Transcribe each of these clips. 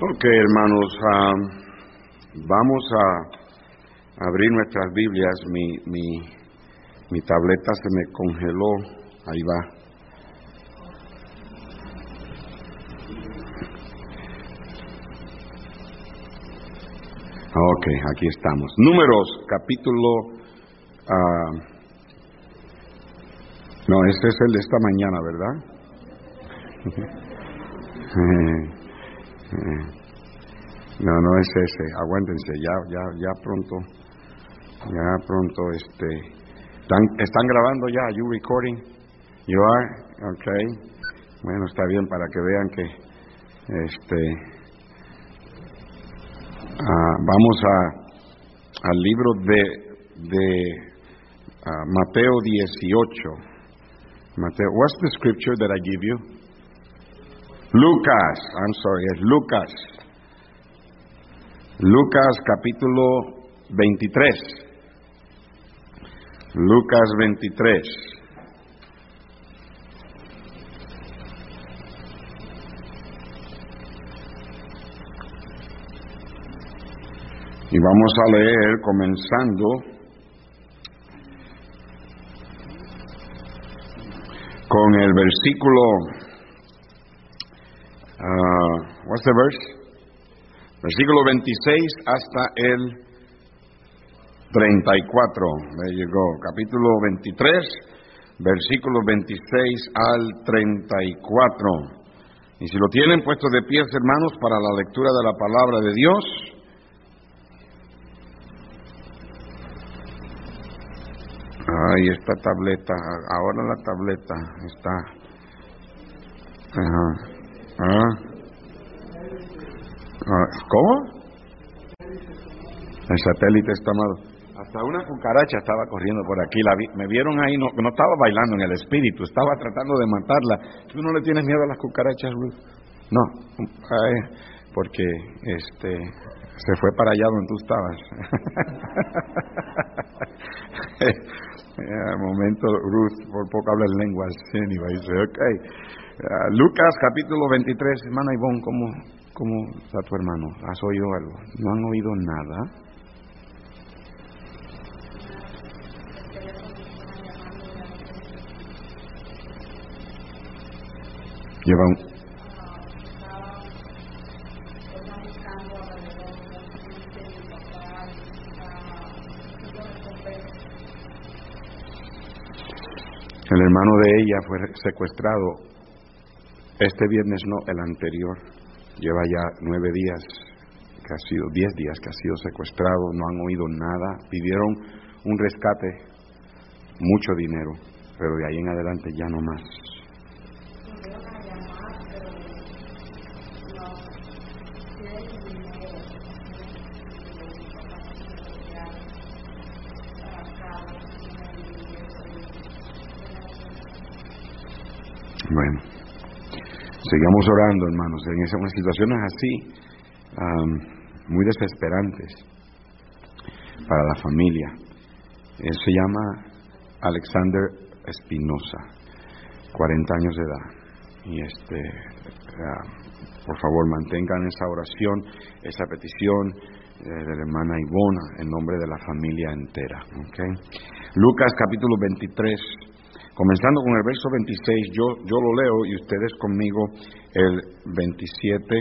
Ok, hermanos, vamos a abrir nuestras Biblias. Mi tableta se me congeló. Ahí va. Ok, aquí estamos. Números, capítulo... no, este es el de esta mañana, ¿verdad? No es ese. Aguántense, ya pronto, ¿Están grabando ya? Are you recording? You are? Okay. Bueno, está bien para que vean que vamos al libro de Mateo 18. Mateo, what's the scripture that I give you? Lucas, I'm sorry, es Lucas. Lucas capítulo 23. Lucas 23. Y vamos a leer comenzando con el versículo, what's the verse? Versículo 26 hasta el 34. There you go. Capítulo 23, versículos 26 al 34. Y si lo tienen puesto de pies, hermanos, para la lectura de la palabra de Dios. Ay, esta tableta, ahora la tableta está. ¿Cómo? El satélite está malo. Hasta una cucaracha estaba corriendo por aquí. Me vieron ahí, no estaba bailando en el espíritu, estaba tratando de matarla. ¿Tú no le tienes miedo a las cucarachas, Ruth? No, porque se fue para allá donde tú estabas. Al momento, Ruth por poco habla en lenguas. Anyway, okay. Lucas capítulo 23, hermana Ivonne, ¿cómo está tu hermano? ¿Has oído algo? ¿No han oído nada? Lleva un... El hermano de ella fue secuestrado este viernes, no, el anterior. Lleva ya 9 días, 10 días que ha sido secuestrado, no han oído nada. Pidieron un rescate, mucho dinero, pero de ahí en adelante ya no más. Bueno, sigamos orando, hermanos. En esas situaciones así, muy desesperantes para la familia. Él se llama Alexander Espinosa, 40 años de edad. Y por favor, mantengan esa oración, esa petición de la hermana Ivona, en nombre de la familia entera. ¿Okay? Lucas capítulo 23. Comenzando con el verso 26, yo lo leo y ustedes conmigo el 27,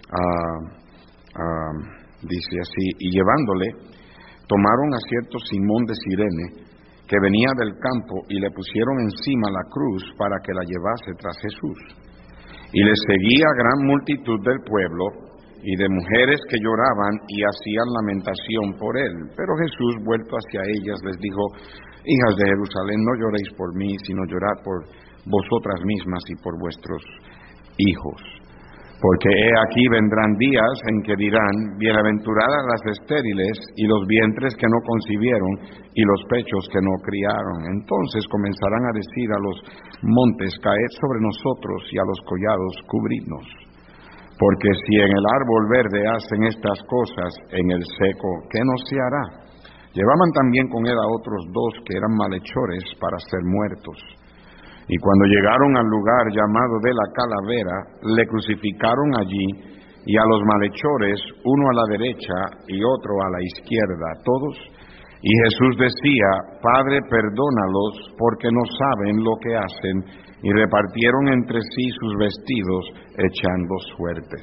dice así: y llevándole, tomaron a cierto Simón de Cirene, que venía del campo, y le pusieron encima la cruz para que la llevase tras Jesús. Y le seguía gran multitud del pueblo, y de mujeres que lloraban y hacían lamentación por él. Pero Jesús, vuelto hacia ellas, les dijo: hijas de Jerusalén, no lloréis por mí, sino llorad por vosotras mismas y por vuestros hijos. Porque he aquí vendrán días en que dirán: bienaventuradas las estériles y los vientres que no concibieron y los pechos que no criaron. Entonces comenzarán a decir a los montes: caed sobre nosotros, y a los collados cubridnos. Porque si en el árbol verde hacen estas cosas, en el seco, ¿qué no se hará? Llevaban también con él a otros 2 que eran malhechores para ser muertos. Y cuando llegaron al lugar llamado de la Calavera, le crucificaron allí, y a los malhechores, uno a la derecha y otro a la izquierda, todos. Y Jesús decía: Padre, perdónalos, porque no saben lo que hacen. Y repartieron entre sí sus vestidos, echando suertes.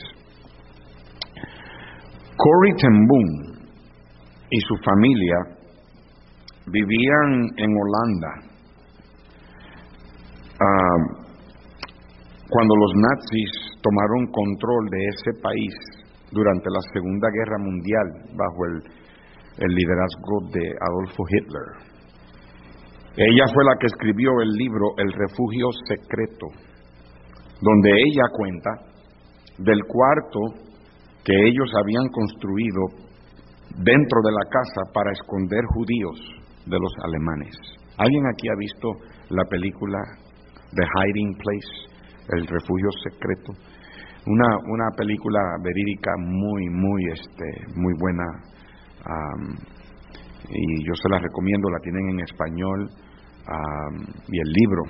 Corrie ten Boom y su familia vivían en Holanda. Cuando los nazis tomaron control de ese país durante la Segunda Guerra Mundial bajo el liderazgo de Adolfo Hitler. Ella fue la que escribió el libro El Refugio Secreto, donde ella cuenta del cuarto que ellos habían construido dentro de la casa para esconder judíos de los alemanes. ¿Alguien aquí ha visto la película The Hiding Place, El Refugio Secreto? Una película verídica muy buena, y yo se la recomiendo. La tienen en español, y el libro.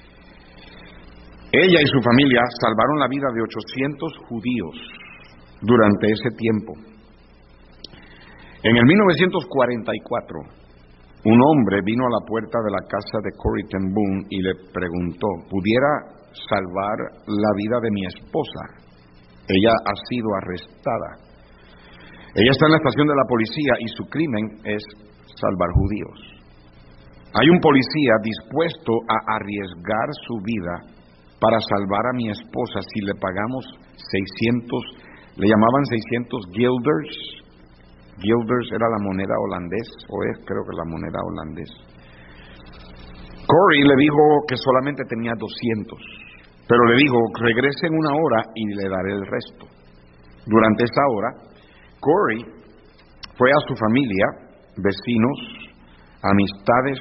Ella y su familia salvaron la vida de 800 judíos durante ese tiempo. En el 1944, un hombre vino a la puerta de la casa de Corrie ten Boom y le preguntó: ¿pudiera salvar la vida de mi esposa? Ella ha sido arrestada. Ella está en la estación de la policía y su crimen es salvar judíos. Hay un policía dispuesto a arriesgar su vida para salvar a mi esposa si le pagamos 600, le llamaban 600 guilders. Guilders era la moneda holandés, o es creo que la moneda holandés. Corrie le dijo que solamente tenía 200, pero le dijo: regrese en una hora y le daré el resto. Durante esa hora, Corrie fue a su familia, vecinos, amistades,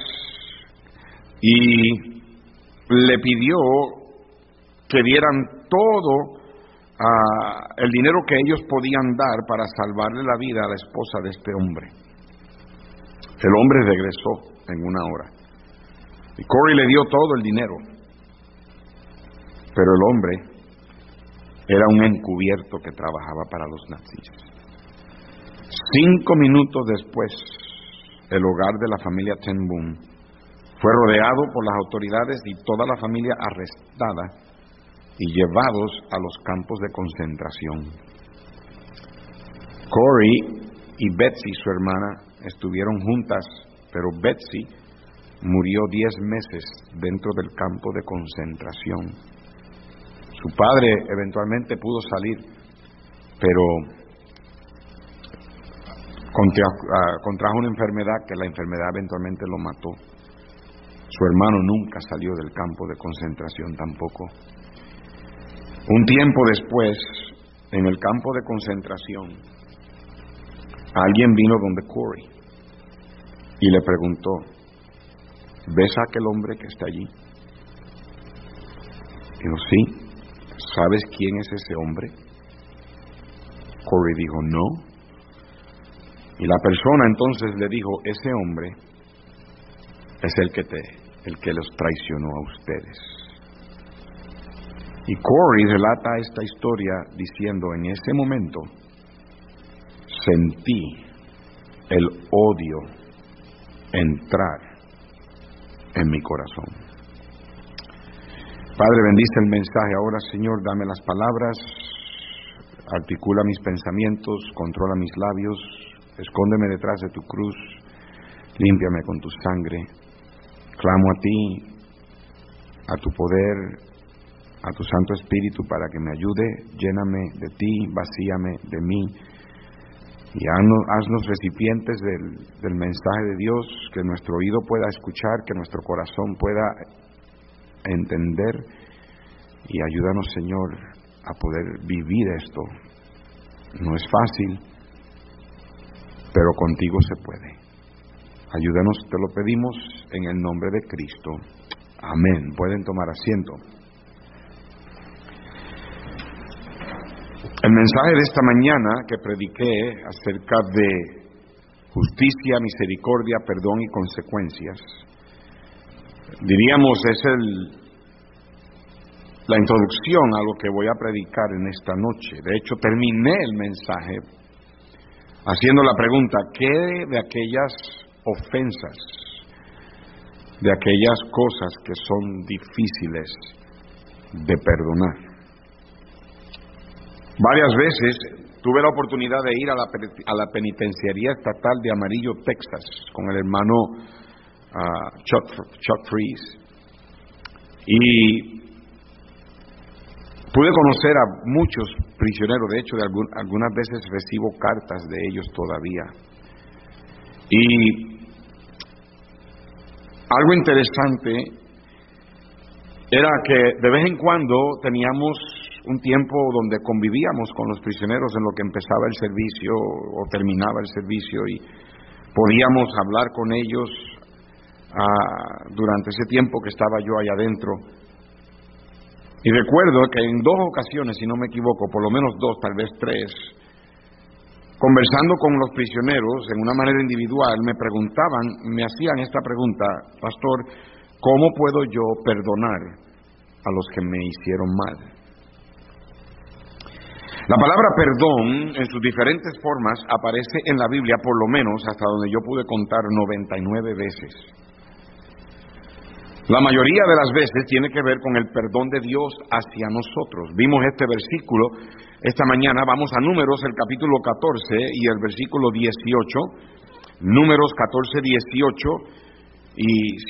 y le pidió que dieran todo el dinero que ellos podían dar para salvarle la vida a la esposa de este hombre. El hombre regresó en una hora y Corrie le dio todo el dinero, pero el hombre era un encubierto que trabajaba para los nazis. 5 minutos después, el hogar de la familia ten Boom fue rodeado por las autoridades y toda la familia arrestada y llevados a los campos de concentración. Corrie y Betsy, su hermana, estuvieron juntas, pero Betsy murió 10 meses dentro del campo de concentración. Su padre eventualmente pudo salir, pero contrajo una enfermedad que la enfermedad eventualmente lo mató. Su hermano nunca salió del campo de concentración tampoco. Un tiempo después, en el campo de concentración, alguien vino donde Corrie y le preguntó: ¿ves a aquel hombre que está allí? Dijo: sí. ¿Sabes quién es ese hombre? Corrie dijo: no. Y la persona entonces le dijo: ese hombre es el que los traicionó a ustedes. Y Corrie relata esta historia diciendo: en ese momento sentí el odio entrar en mi corazón. Padre, bendice el mensaje ahora, Señor. Dame las palabras, articula mis pensamientos, controla mis labios, escóndeme detrás de tu cruz, límpiame con tu sangre. Clamo a ti, a tu poder, a tu Santo Espíritu para que me ayude. Lléname de ti, vacíame de mí y haznos recipientes del mensaje de Dios, que nuestro oído pueda escuchar, que nuestro corazón pueda entender, y ayúdanos, Señor, a poder vivir esto. No es fácil, pero contigo se puede. Ayúdanos, te lo pedimos en el nombre de Cristo. Amén. Pueden tomar asiento. El mensaje de esta mañana que prediqué acerca de justicia, misericordia, perdón y consecuencias, diríamos es la introducción a lo que voy a predicar en esta noche. De hecho, terminé el mensaje haciendo la pregunta: ¿qué de aquellas ofensas, de aquellas cosas que son difíciles de perdonar? Varias veces tuve la oportunidad de ir a la penitenciaría estatal de Amarillo, Texas, con el hermano Chuck Freeze, y pude conocer a muchos prisioneros. De hecho, algunas veces recibo cartas de ellos todavía. Y algo interesante era que de vez en cuando teníamos un tiempo donde convivíamos con los prisioneros en lo que empezaba el servicio o terminaba el servicio, y podíamos hablar con ellos durante ese tiempo que estaba yo allá adentro. Y recuerdo que en 2 ocasiones, si no me equivoco, por lo menos 2, tal vez 3, conversando con los prisioneros en una manera individual, me hacían esta pregunta: pastor, ¿cómo puedo yo perdonar a los que me hicieron mal? La palabra perdón, en sus diferentes formas, aparece en la Biblia, por lo menos hasta donde yo pude contar, 99 veces. La mayoría de las veces tiene que ver con el perdón de Dios hacia nosotros. Vimos este versículo esta mañana. Vamos a Números, el capítulo 14 y el versículo 18. Números 14, 18. Y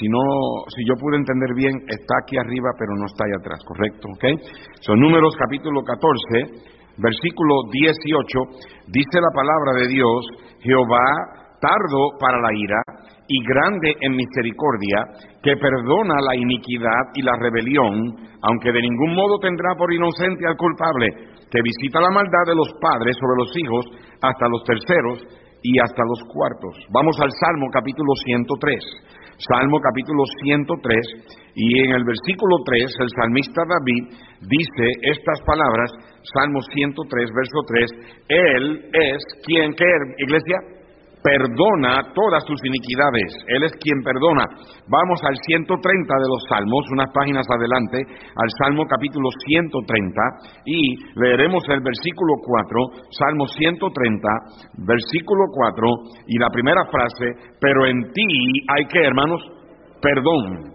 si yo pude entender bien, está aquí arriba, pero no está ahí atrás, ¿correcto? ¿Ok? Son Números capítulo 14, versículo 18, dice la palabra de Dios: Jehová tardo para la ira y grande en misericordia, que perdona la iniquidad y la rebelión, aunque de ningún modo tendrá por inocente al culpable, que visita la maldad de los padres sobre los hijos hasta los terceros y hasta los cuartos. Vamos al Salmo capítulo 103. Salmo capítulo 103, y en el versículo 3, el salmista David dice estas palabras. Salmo 103, verso 3, Él es quien, ¿qué, iglesia? Perdona todas tus iniquidades. Él es quien perdona. Vamos al 130 de los Salmos, unas páginas adelante, al Salmo capítulo 130, y leeremos el versículo 4, Salmo 130, versículo 4, y la primera frase: pero en ti hay que, hermanos, perdón.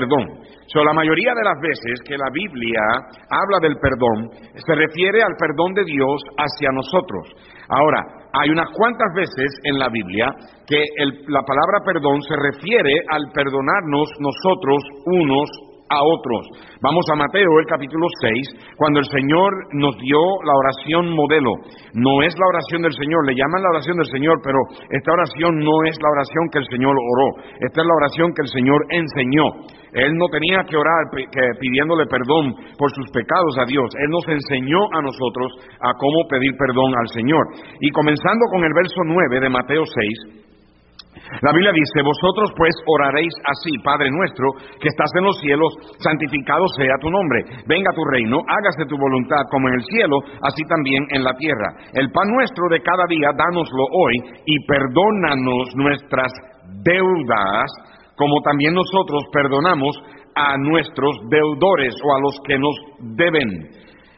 La mayoría de las veces que la Biblia habla del perdón, se refiere al perdón de Dios hacia nosotros. Ahora, hay unas cuantas veces en la Biblia que la palabra perdón se refiere al perdonarnos nosotros unos a otros. Vamos a Mateo, el capítulo 6, cuando el Señor nos dio la oración modelo. No es la oración del Señor, le llaman la oración del Señor, pero esta oración no es la oración que el Señor oró. Esta es la oración que el Señor enseñó. Él no tenía que orar pidiéndole perdón por sus pecados a Dios. Él nos enseñó a nosotros a cómo pedir perdón al Señor. Y comenzando con el verso 9 de Mateo 6, la Biblia dice: vosotros pues oraréis así: Padre nuestro que estás en los cielos, santificado sea tu nombre. Venga tu reino, hágase tu voluntad como en el cielo, así también en la tierra. El pan nuestro de cada día, dánoslo hoy, y perdónanos nuestras deudas, como también nosotros perdonamos a nuestros deudores, o a los que nos deben.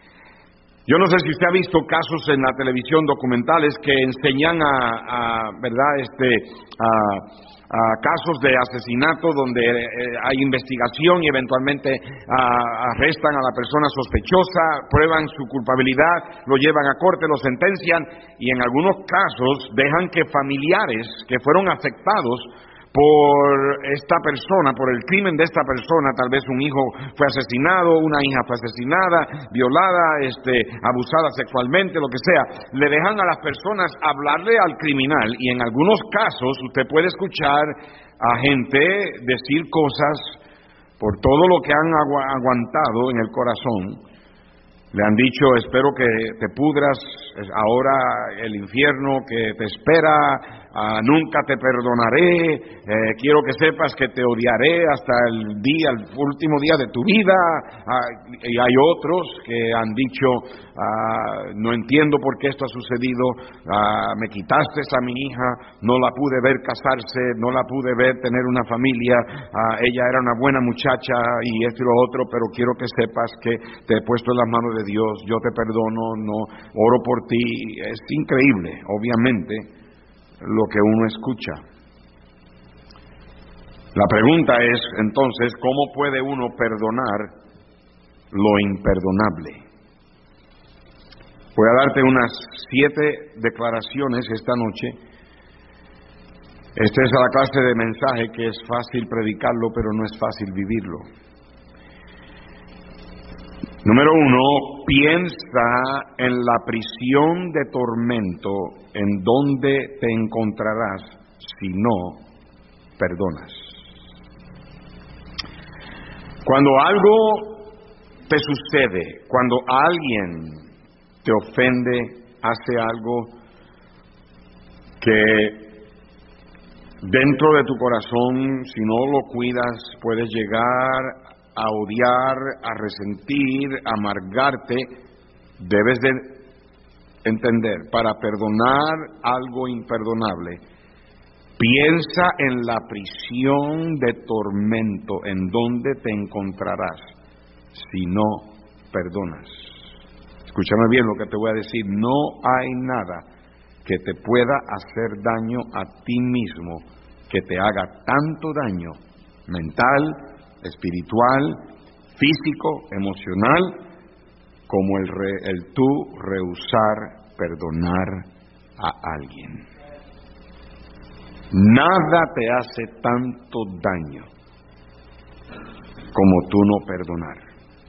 Yo no sé si usted ha visto casos en la televisión, documentales que enseñan a casos de asesinato donde hay investigación y eventualmente arrestan a la persona sospechosa, prueban su culpabilidad, lo llevan a corte, lo sentencian, y en algunos casos dejan que familiares que fueron afectados por esta persona, por el crimen de esta persona, tal vez un hijo fue asesinado, una hija fue asesinada, violada, abusada sexualmente, lo que sea, le dejan a las personas hablarle al criminal, y en algunos casos usted puede escuchar a gente decir cosas por todo lo que han aguantado en el corazón. Le han dicho: espero que te pudras ahora, el infierno que te espera, nunca te perdonaré, quiero que sepas que te odiaré hasta el último día de tu vida. Y hay otros que han dicho, no entiendo por qué esto ha sucedido, me quitaste a mi hija, no la pude ver casarse, no la pude ver tener una familia, ella era una buena muchacha y esto y lo otro, pero quiero que sepas que te he puesto en las manos de Dios, yo te perdono, no oro por ti. Es increíble, obviamente, lo que uno escucha. La pregunta es, entonces, ¿cómo puede uno perdonar lo imperdonable? Voy a darte unas 7 declaraciones esta noche. Esta es la clase de mensaje que es fácil predicarlo, pero no es fácil vivirlo. Número 1, piensa en la prisión de tormento en donde te encontrarás si no perdonas. Cuando algo te sucede, cuando alguien te ofende, hace algo que dentro de tu corazón, si no lo cuidas, puedes llegar a odiar, a resentir, a amargarte, debes de entender, para perdonar algo imperdonable, piensa en la prisión de tormento en donde te encontrarás si no perdonas. Escúchame bien lo que te voy a decir, no hay nada que te pueda hacer daño a ti mismo, que te haga tanto daño mental, espiritual, físico, emocional, como el tú rehusar perdonar a alguien. Nada te hace tanto daño como tú no perdonar.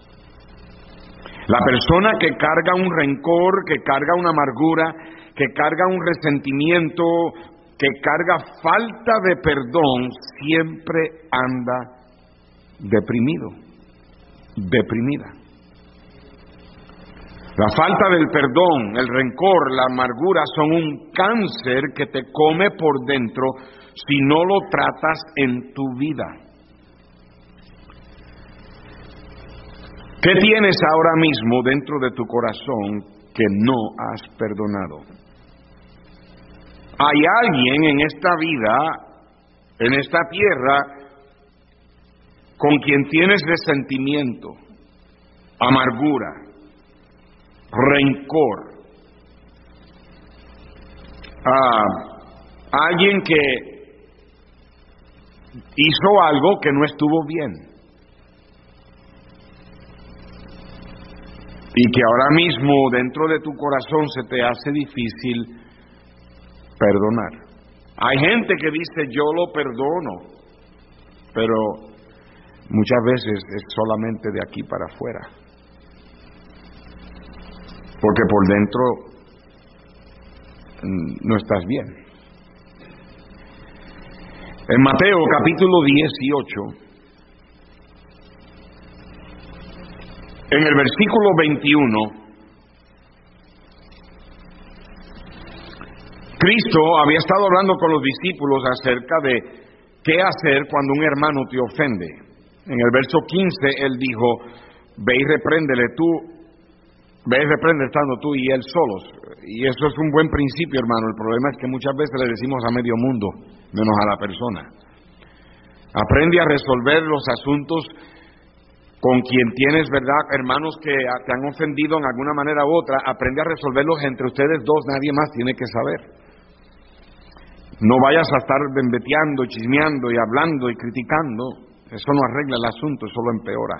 La persona que carga un rencor, que carga una amargura, que carga un resentimiento, que carga falta de perdón, siempre anda deprimido, deprimida. La falta del perdón, el rencor, la amargura son un cáncer que te come por dentro si no lo tratas en tu vida. ¿Qué tienes ahora mismo dentro de tu corazón que no has perdonado? Hay alguien en esta vida, en esta tierra, con quien tienes resentimiento, amargura, rencor. Alguien que hizo algo que no estuvo bien. Y que ahora mismo dentro de tu corazón se te hace difícil perdonar. Hay gente que dice yo lo perdono, pero muchas veces es solamente de aquí para afuera, porque por dentro no estás bien. En Mateo capítulo 18, en el versículo 21, Cristo había estado hablando con los discípulos acerca de qué hacer cuando un hermano te ofende. En el verso 15 Él dijo, ve y reprende estando tú y él solos. Y eso es un buen principio, hermano. El problema es que muchas veces le decimos a medio mundo, menos a la persona. Aprende a resolver los asuntos con quien tienes, ¿verdad? Hermanos que te han ofendido en alguna manera u otra, aprende a resolverlos entre ustedes dos, nadie más tiene que saber. No vayas a estar bembeteando, chismeando y hablando y criticando. Eso no arregla el asunto, eso lo empeora.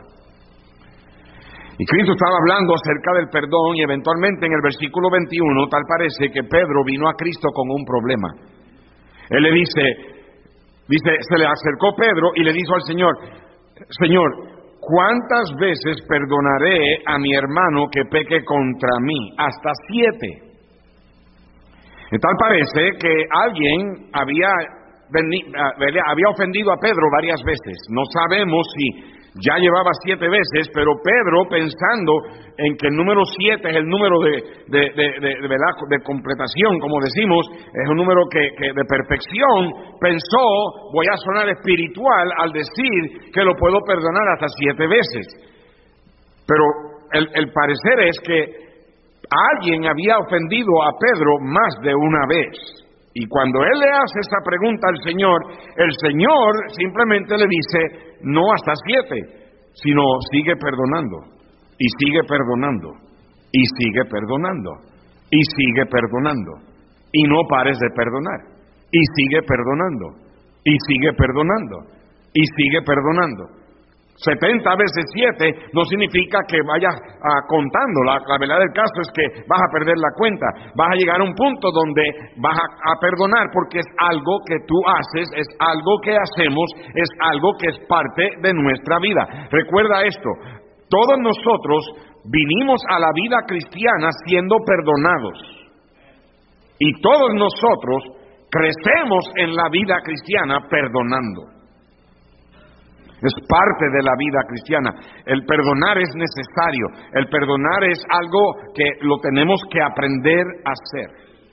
Y Cristo estaba hablando acerca del perdón y eventualmente en el versículo 21 tal parece que Pedro vino a Cristo con un problema. Él le dice, se le acercó Pedro y le dijo al Señor, Señor, ¿cuántas veces perdonaré a mi hermano que peque contra mí? Hasta 7. Y tal parece que alguien había ofendido a Pedro varias veces. No sabemos Ya llevaba 7 veces, pero Pedro, pensando en que el número 7 es el número de completación, como decimos, es un número que de perfección, pensó, voy a sonar espiritual al decir que lo puedo perdonar hasta 7 veces. Pero el parecer es que alguien había ofendido a Pedro más de una vez. Y cuando él le hace esa pregunta al Señor, el Señor simplemente le dice, no hasta 7, sino sigue perdonando, y sigue perdonando, y sigue perdonando, y sigue perdonando, y no pares de perdonar, y sigue perdonando, y sigue perdonando, y sigue perdonando. 70 veces 7 no significa que vayas contando. La verdad del caso es que vas a perder la cuenta. Vas a llegar a un punto donde vas a perdonar, porque es algo que tú haces, es algo que hacemos, es algo que es parte de nuestra vida. Recuerda esto, todos nosotros vinimos a la vida cristiana siendo perdonados. Y todos nosotros crecemos en la vida cristiana perdonando. Es parte de la vida cristiana. El perdonar es necesario. El perdonar es algo que lo tenemos que aprender a hacer.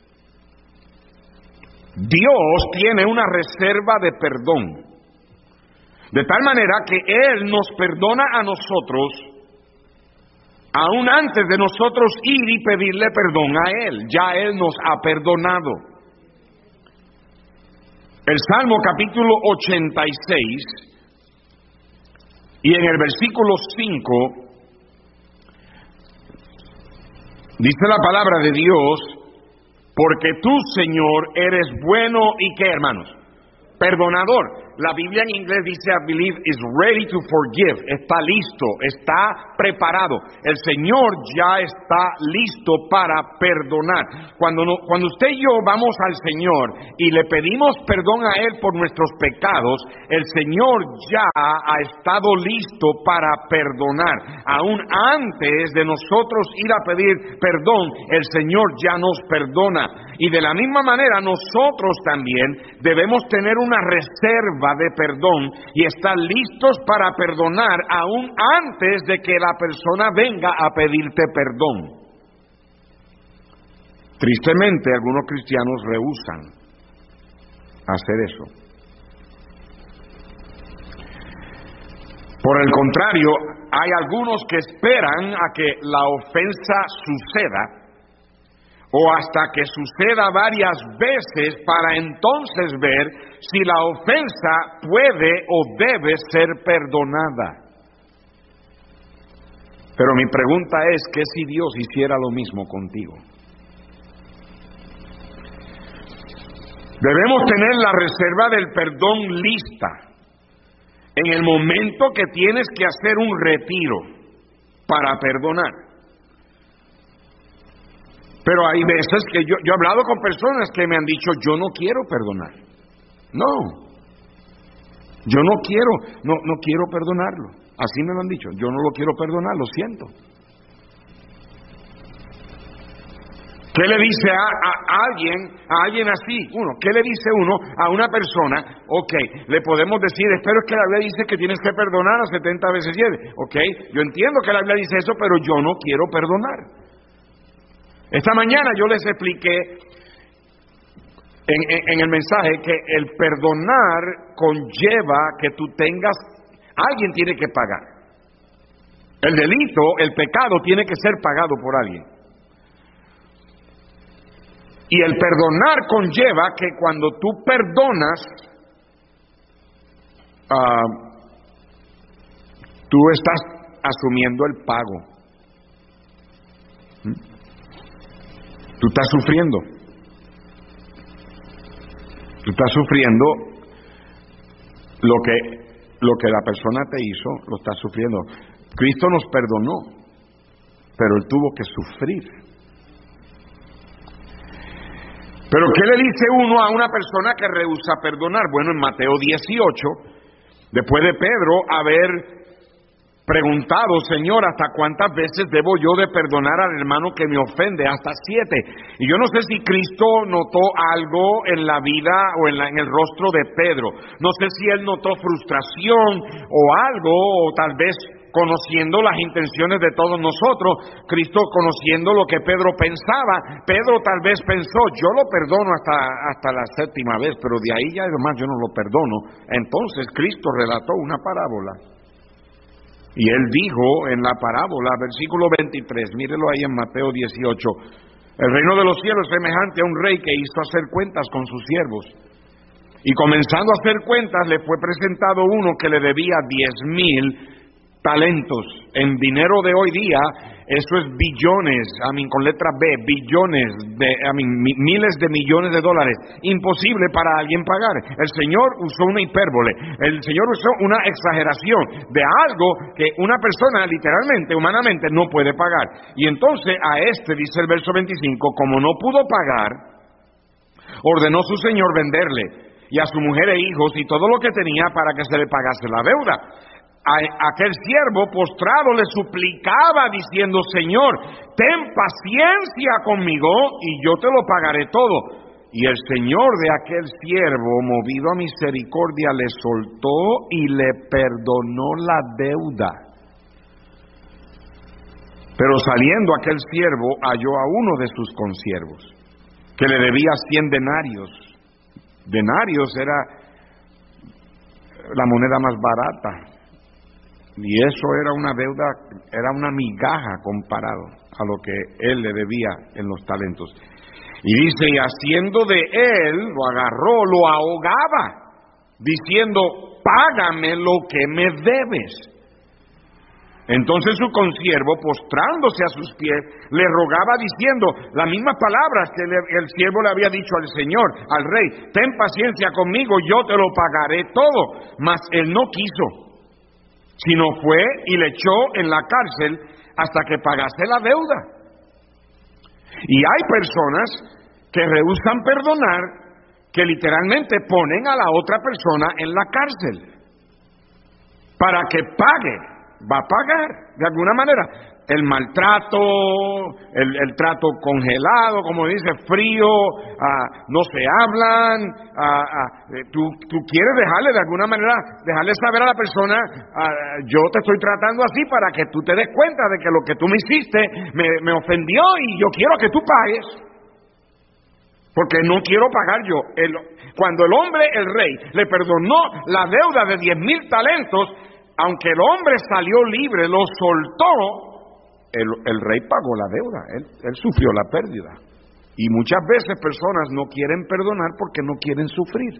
Dios tiene una reserva de perdón. De tal manera que Él nos perdona a nosotros, aún antes de nosotros ir y pedirle perdón a Él. Ya Él nos ha perdonado. El Salmo capítulo 86... y en el versículo 5, dice la palabra de Dios, porque tú, Señor, eres bueno y ¿qué, hermanos? Perdonador. La Biblia en inglés dice, I believe, is ready to forgive. Está listo, está preparado. El Señor ya está listo para perdonar. Cuando usted y yo vamos al Señor y le pedimos perdón a Él por nuestros pecados, el Señor ya ha estado listo para perdonar. Aún antes de nosotros ir a pedir perdón, el Señor ya nos perdona. Y de la misma manera nosotros también debemos tener una reserva de perdón y estar listos para perdonar aún antes de que la persona venga a pedirte perdón. Tristemente, algunos cristianos rehúsan hacer eso. Por el contrario, hay algunos que esperan a que la ofensa suceda o hasta que suceda varias veces para entonces ver si la ofensa puede o debe ser perdonada. Pero mi pregunta es, ¿qué si Dios hiciera lo mismo contigo? Debemos tener la reserva del perdón lista en el momento que tienes que hacer un retiro para perdonar. Pero hay veces que yo he hablado con personas que me han dicho, yo no quiero perdonar. No, yo no quiero perdonarlo. Así me lo han dicho, yo no lo quiero perdonar, lo siento. ¿Qué le dice a alguien así? ¿Qué le dice uno a una persona? Ok, le podemos decir, espero que la Biblia dice que tienes que perdonar a 70 veces 7. Ok, yo entiendo que la Biblia dice eso, pero yo no quiero perdonar. Esta mañana yo les expliqué en el mensaje que el perdonar conlleva que tú tengas, alguien tiene que pagar. El delito, el pecado tiene que ser pagado por alguien. Y el perdonar conlleva que cuando tú perdonas, tú estás asumiendo el pago. Tú estás sufriendo. Tú estás sufriendo lo que la persona te hizo, lo estás sufriendo. Cristo nos perdonó, pero Él tuvo que sufrir. Pero ¿qué le dice uno a una persona que rehúsa perdonar? Bueno, en Mateo 18, después de Pedro haber preguntado: Señor, ¿hasta cuántas veces debo yo de perdonar al hermano que me ofende? Hasta 7. Y yo no sé si Cristo notó algo en la vida o en el rostro de Pedro. No sé si él notó frustración o algo, o tal vez conociendo las intenciones de todos nosotros, Cristo conociendo lo que Pedro pensaba, Pedro tal vez pensó: yo lo perdono hasta la 7ª vez, pero de ahí ya además yo no lo perdono. Entonces Cristo relató una parábola. Y él dijo en la parábola, versículo 23, mírelo ahí en Mateo 18, el reino de los cielos es semejante a un rey que hizo hacer cuentas con sus siervos. Y comenzando a hacer cuentas, le fue presentado uno que le debía 10,000 talentos. En dinero de hoy día, eso es billones, con letra B, billones, miles de millones de dólares. Imposible para alguien pagar. El Señor usó una hipérbole, el Señor usó una exageración de algo que una persona literalmente, humanamente, no puede pagar. Y entonces a dice el verso 25, como no pudo pagar, ordenó su Señor venderle y a su mujer e hijos y todo lo que tenía para que se le pagase la deuda. Aquel siervo postrado le suplicaba diciendo: Señor, ten paciencia conmigo y yo te lo pagaré todo. Y el Señor de aquel siervo, movido a misericordia, le soltó y le perdonó la deuda. Pero saliendo aquel siervo halló a uno de sus consiervos que le debía 100 denarios. Denarios era la moneda más barata. Y eso era una deuda, era una migaja comparado a lo que él le debía en los talentos. Y dice: y haciendo de él, lo agarró, lo ahogaba, diciendo: págame lo que me debes. Entonces su consiervo, postrándose a sus pies, le rogaba diciendo las mismas palabras que el siervo le había dicho al Señor, al rey: ten paciencia conmigo, yo te lo pagaré todo. Mas él no quiso, sino fue y le echó en la cárcel hasta que pagase la deuda. Y hay personas que rehúsan perdonar, que literalmente ponen a la otra persona en la cárcel para que pague. Va a pagar de alguna manera el maltrato, el trato congelado, como dice, frío, no se hablan, tú quieres dejarle de alguna manera, dejarle saber a la persona: yo te estoy tratando así para que tú te des cuenta de que lo que tú me hiciste me ofendió y yo quiero que tú pagues, porque no quiero pagar yo. Cuando el hombre, el rey, le perdonó la deuda de 10,000 talentos, aunque el hombre salió libre, lo soltó, el rey pagó la deuda, él sufrió la pérdida. Y muchas veces personas no quieren perdonar porque no quieren sufrir.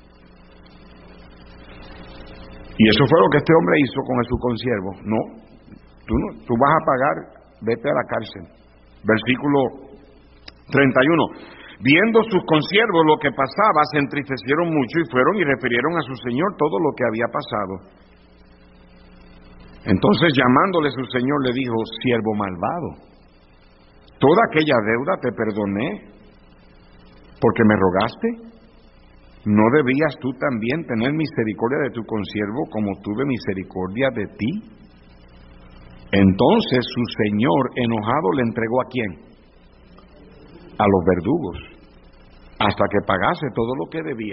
Y eso fue lo que este hombre hizo con su consiervo. No, tú vas a pagar, vete a la cárcel. Versículo 31. Viendo sus consiervos lo que pasaba, se entristecieron mucho y fueron y refirieron a su señor todo lo que había pasado. Entonces, llamándole su señor, le dijo: siervo malvado, toda aquella deuda te perdoné porque me rogaste. ¿No debías tú también tener misericordia de tu consiervo como tuve misericordia de ti? Entonces su señor, enojado, le entregó ¿a quién? A los verdugos, hasta que pagase todo lo que debía.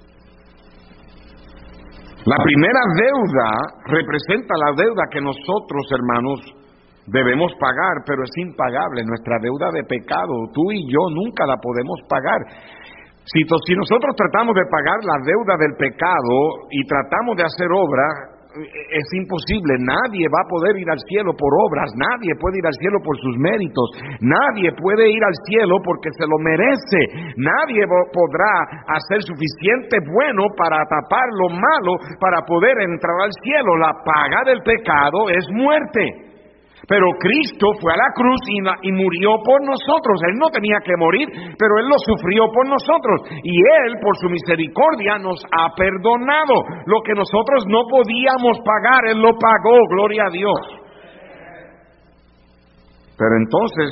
La primera deuda representa la deuda que nosotros, hermanos, debemos pagar, pero es impagable. Nuestra deuda de pecado, tú y yo nunca la podemos pagar. Si nosotros tratamos de pagar la deuda del pecado y tratamos de hacer obra, es imposible. Nadie va a poder ir al cielo por obras, nadie puede ir al cielo por sus méritos, nadie puede ir al cielo porque se lo merece, nadie podrá hacer suficiente bueno para tapar lo malo para poder entrar al cielo. La paga del pecado es muerte. Pero Cristo fue a la cruz y murió por nosotros. Él no tenía que morir, pero Él lo sufrió por nosotros. Y Él, por su misericordia, nos ha perdonado. Lo que nosotros no podíamos pagar, Él lo pagó. Gloria a Dios. Pero entonces,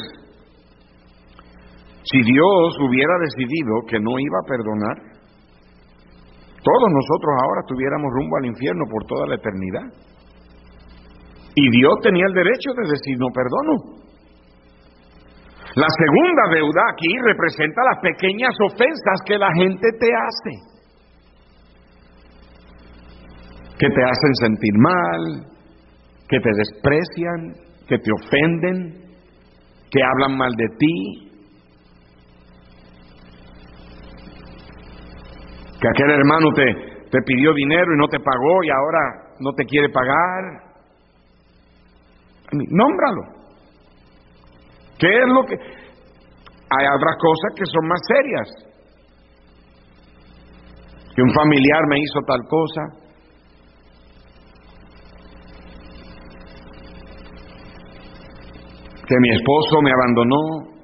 si Dios hubiera decidido que no iba a perdonar, todos nosotros ahora estuviéramos rumbo al infierno por toda la eternidad. Y Dios tenía el derecho de decir no perdono. La segunda deuda aquí representa las pequeñas ofensas que la gente te hace, que te hacen sentir mal, que te desprecian, que te ofenden, que hablan mal de ti, que aquel hermano te pidió dinero y no te pagó y ahora no te quiere pagar. Nómbralo. ¿Qué es lo que...? Hay otras cosas que son más serias. Que un familiar me hizo tal cosa. Que mi esposo me abandonó.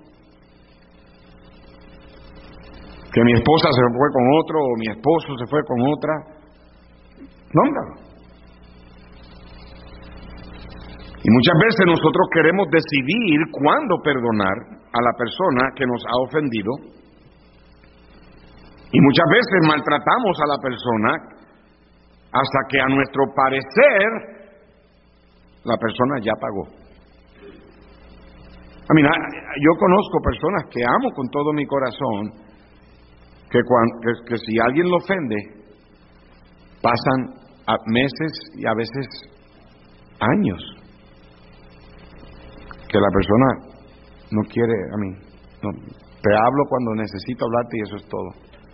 Que mi esposa se fue con otro o mi esposo se fue con otra. Nómbralo. Y muchas veces nosotros queremos decidir cuándo perdonar a la persona que nos ha ofendido. Y muchas veces maltratamos a la persona hasta que a nuestro parecer la persona ya pagó. Yo conozco personas que amo con todo mi corazón que si alguien lo ofende pasan meses y a veces años que la persona no quiere no, te hablo cuando necesito hablarte y eso es todo.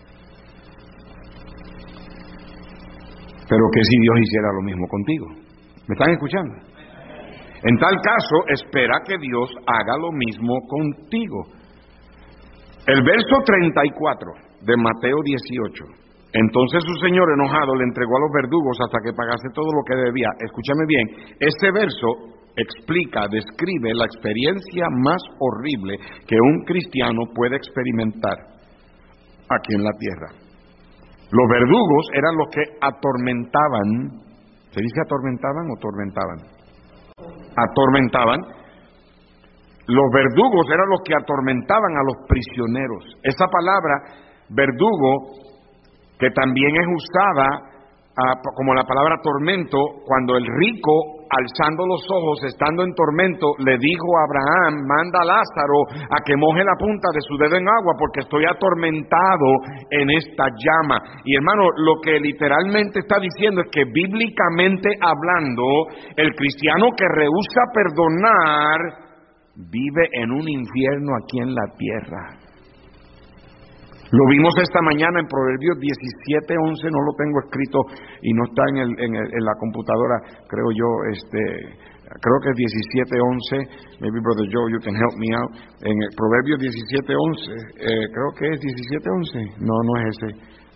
Pero que si Dios hiciera lo mismo contigo. ¿Me están escuchando? En tal caso, espera que Dios haga lo mismo contigo. El verso 34 de Mateo 18. Entonces su señor enojado le entregó a los verdugos hasta que pagase todo lo que debía. Escúchame bien, este verso describe la experiencia más horrible que un cristiano puede experimentar aquí en la tierra. Los verdugos eran los que atormentaban. ¿Se dice atormentaban o tormentaban? Atormentaban. Los verdugos eran los que atormentaban a los prisioneros. Esa palabra verdugo, que también es usada como la palabra tormento, cuando el rico, alzando los ojos, estando en tormento, le dijo a Abraham: manda a Lázaro a que moje la punta de su dedo en agua porque estoy atormentado en esta llama. Y hermano, lo que literalmente está diciendo es que bíblicamente hablando, el cristiano que rehúsa perdonar vive en un infierno aquí en la tierra. Lo vimos esta mañana en Proverbios 17:11, no lo tengo escrito y no está en la computadora, creo yo, creo que es 17:11, maybe Brother Joe, you can help me out, en el Proverbios 17:11, creo que es 17:11, no es ese,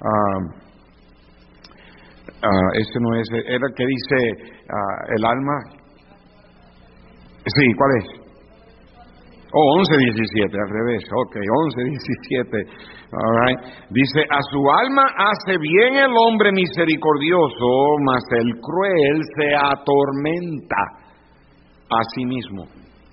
ese no es, era el que dice, el alma, sí, ¿cuál es? 11:17, al revés, ok, 11:17, all right. Dice: a su alma hace bien el hombre misericordioso, mas el cruel se atormenta a sí mismo.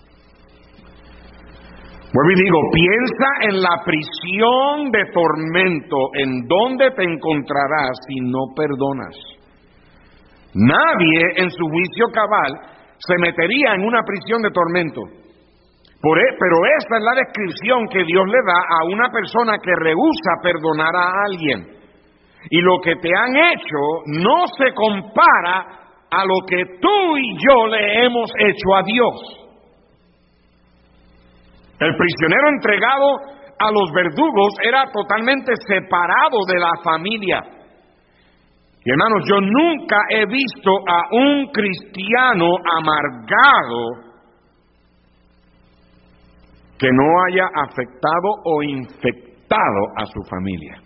Vuelvo y digo, piensa en la prisión de tormento, en donde te encontrarás si no perdonas. Nadie en su juicio cabal se metería en una prisión de tormento. Pero esta es la descripción que Dios le da a una persona que rehúsa perdonar a alguien. Y lo que te han hecho no se compara a lo que tú y yo le hemos hecho a Dios. El prisionero entregado a los verdugos era totalmente separado de la familia. Y hermanos, yo nunca he visto a un cristiano amargado que no haya afectado o infectado a su familia.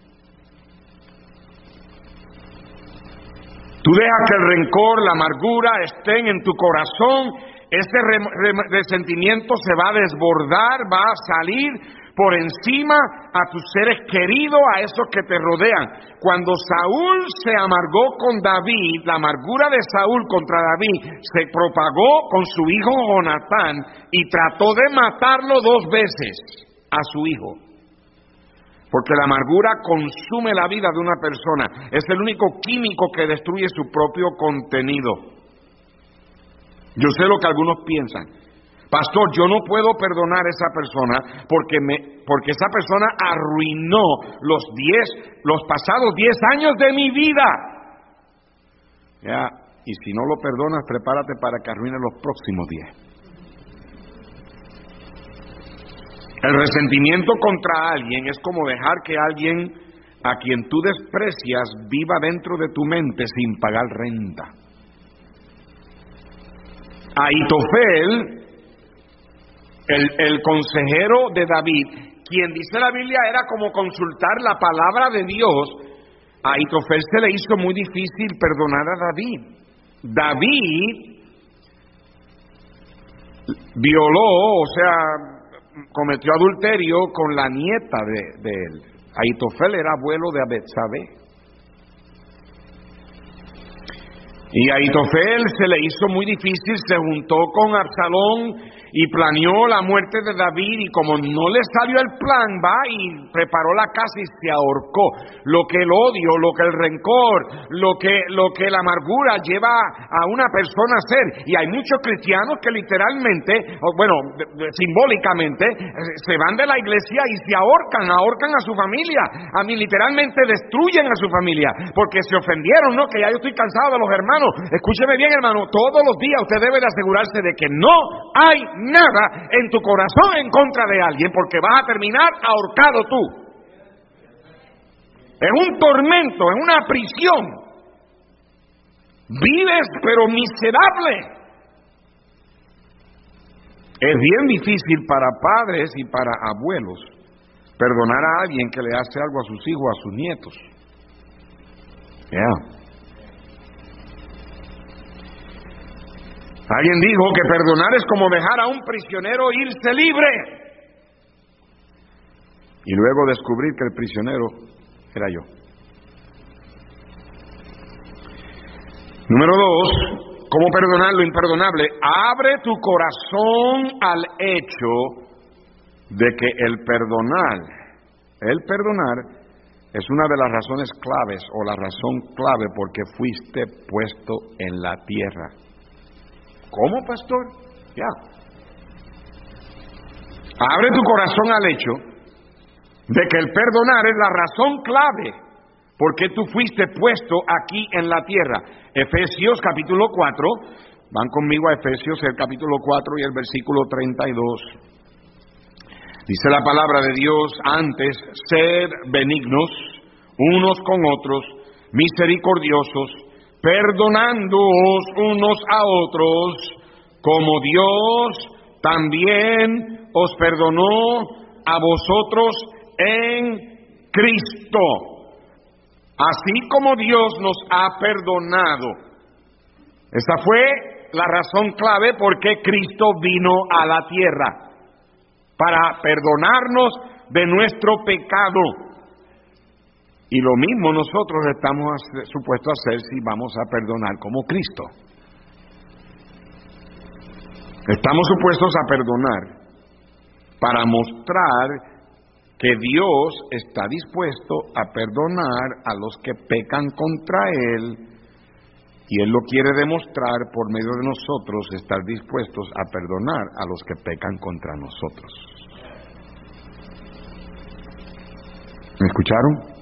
Tú dejas que el rencor, la amargura estén en tu corazón, ese resentimiento se va a desbordar, va a salir por encima a tus seres queridos, a esos que te rodean. Cuando Saúl se amargó con David, la amargura de Saúl contra David se propagó con su hijo Jonatán y trató de matarlo 2 veces a su hijo. Porque la amargura consume la vida de una persona. Es el único químico que destruye su propio contenido. Yo sé lo que algunos piensan. Pastor, yo no puedo perdonar a esa persona porque esa persona arruinó los pasados 10 años de mi vida. Ya, y si no lo perdonas, prepárate para que arruine los próximos 10. El resentimiento contra alguien es como dejar que alguien a quien tú desprecias viva dentro de tu mente sin pagar renta. Ahitofel, el consejero de David, quien dice la Biblia era como consultar la palabra de Dios, a Ahitofel se le hizo muy difícil perdonar a David. David violó, o sea, cometió adulterio con la nieta de él. Ahitofel era abuelo de Betsabé. Y a Ahitofel se le hizo muy difícil, se juntó con Absalón y planeó la muerte de David, y como no le salió el plan, va y preparó la casa y se ahorcó. Lo que el odio, lo que el rencor, lo que la amargura lleva a una persona a hacer. Y hay muchos cristianos que literalmente, simbólicamente, se van de la iglesia y se ahorcan a su familia. A mí literalmente destruyen a su familia, porque se ofendieron, ¿no? Que ya yo estoy cansado de los hermanos. Escúcheme bien, hermano, todos los días usted debe de asegurarse de que no hay nada en tu corazón en contra de alguien, porque vas a terminar ahorcado tú. Es un tormento, es una prisión. Vives pero miserable. Es bien difícil para padres y para abuelos perdonar a alguien que le hace algo a sus hijos, a sus nietos. Alguien dijo que perdonar es como dejar a un prisionero irse libre y luego descubrir que el prisionero era yo. Número 2, ¿cómo perdonar lo imperdonable? Abre tu corazón al hecho de que el perdonar es una de las razones claves o la razón clave por qué fuiste puesto en la tierra. ¿Cómo, pastor? Ya. Abre tu corazón al hecho de que el perdonar es la razón clave por qué tú fuiste puesto aquí en la tierra. Efesios capítulo 4, van conmigo a Efesios el capítulo 4 y el versículo 32. Dice la palabra de Dios: antes, sed benignos unos con otros, misericordiosos, perdonándoos unos a otros, como Dios también os perdonó a vosotros en Cristo, así como Dios nos ha perdonado. Esa fue la razón clave por qué Cristo vino a la tierra, para perdonarnos de nuestro pecado. Y lo mismo nosotros estamos supuestos a hacer si vamos a perdonar como Cristo. Estamos supuestos a perdonar para mostrar que Dios está dispuesto a perdonar a los que pecan contra Él, y Él lo quiere demostrar por medio de nosotros, estar dispuestos a perdonar a los que pecan contra nosotros. ¿Me escucharon?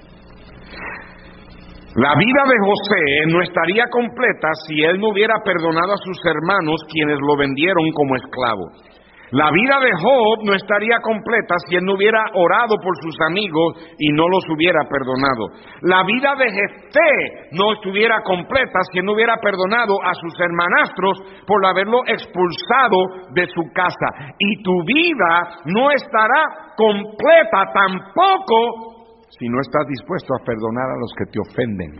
La vida de José no estaría completa si él no hubiera perdonado a sus hermanos, quienes lo vendieron como esclavo. La vida de Job no estaría completa si él no hubiera orado por sus amigos y no los hubiera perdonado. La vida de Jefté no estuviera completa si él no hubiera perdonado a sus hermanastros por haberlo expulsado de su casa. Y tu vida no estará completa tampoco si no estás dispuesto a perdonar a los que te ofenden.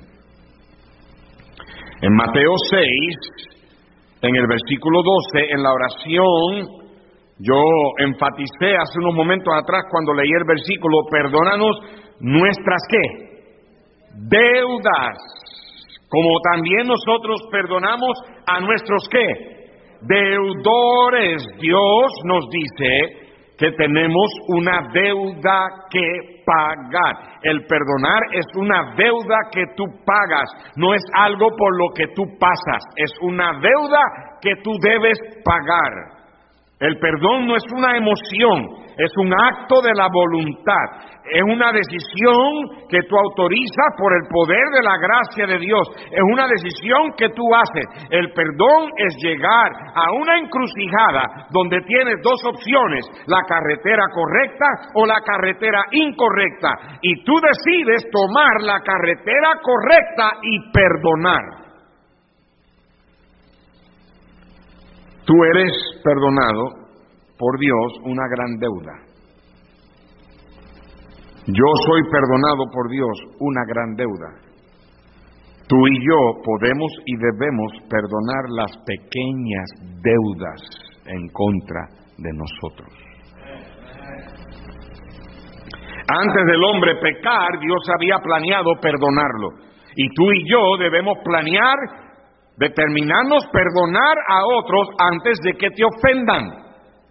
En Mateo 6, en el versículo 12, en la oración, yo enfaticé hace unos momentos atrás cuando leí el versículo: perdónanos nuestras ¿qué? Deudas, como también nosotros perdonamos a nuestros ¿qué? Deudores. Dios nos dice que tenemos una deuda que pagar. El perdonar es una deuda que tú pagas, no es algo por lo que tú pasas, es una deuda que tú debes pagar. El perdón no es una emoción, es un acto de la voluntad. Es una decisión que tú autorizas por el poder de la gracia de Dios. Es una decisión que tú haces. El perdón es llegar a una encrucijada donde tienes dos opciones: la carretera correcta o la carretera incorrecta. Y tú decides tomar la carretera correcta y perdonar. Tú eres perdonado por Dios una gran deuda. Yo soy perdonado por Dios una gran deuda. Tú y yo podemos y debemos perdonar las pequeñas deudas en contra de nosotros. Antes del hombre pecar, Dios había planeado perdonarlo. Y tú y yo debemos planear determinarnos perdonar a otros antes de que te ofendan.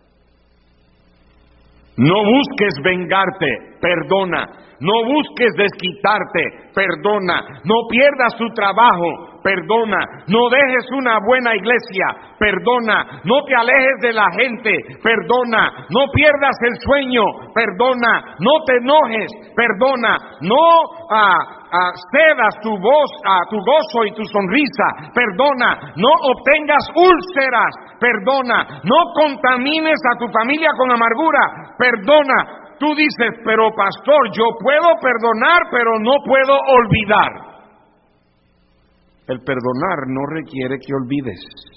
No busques vengarte, perdona. No busques desquitarte, perdona. No pierdas tu trabajo, perdona. No dejes una buena iglesia, perdona. No te alejes de la gente, perdona. No pierdas el sueño, perdona. No te enojes, perdona. No cedas tu voz, tu gozo y tu sonrisa, perdona. No obtengas úlceras, perdona. No contamines a tu familia con amargura, perdona. Tú dices, pero pastor, yo puedo perdonar, pero no puedo olvidar. El perdonar no requiere que olvides.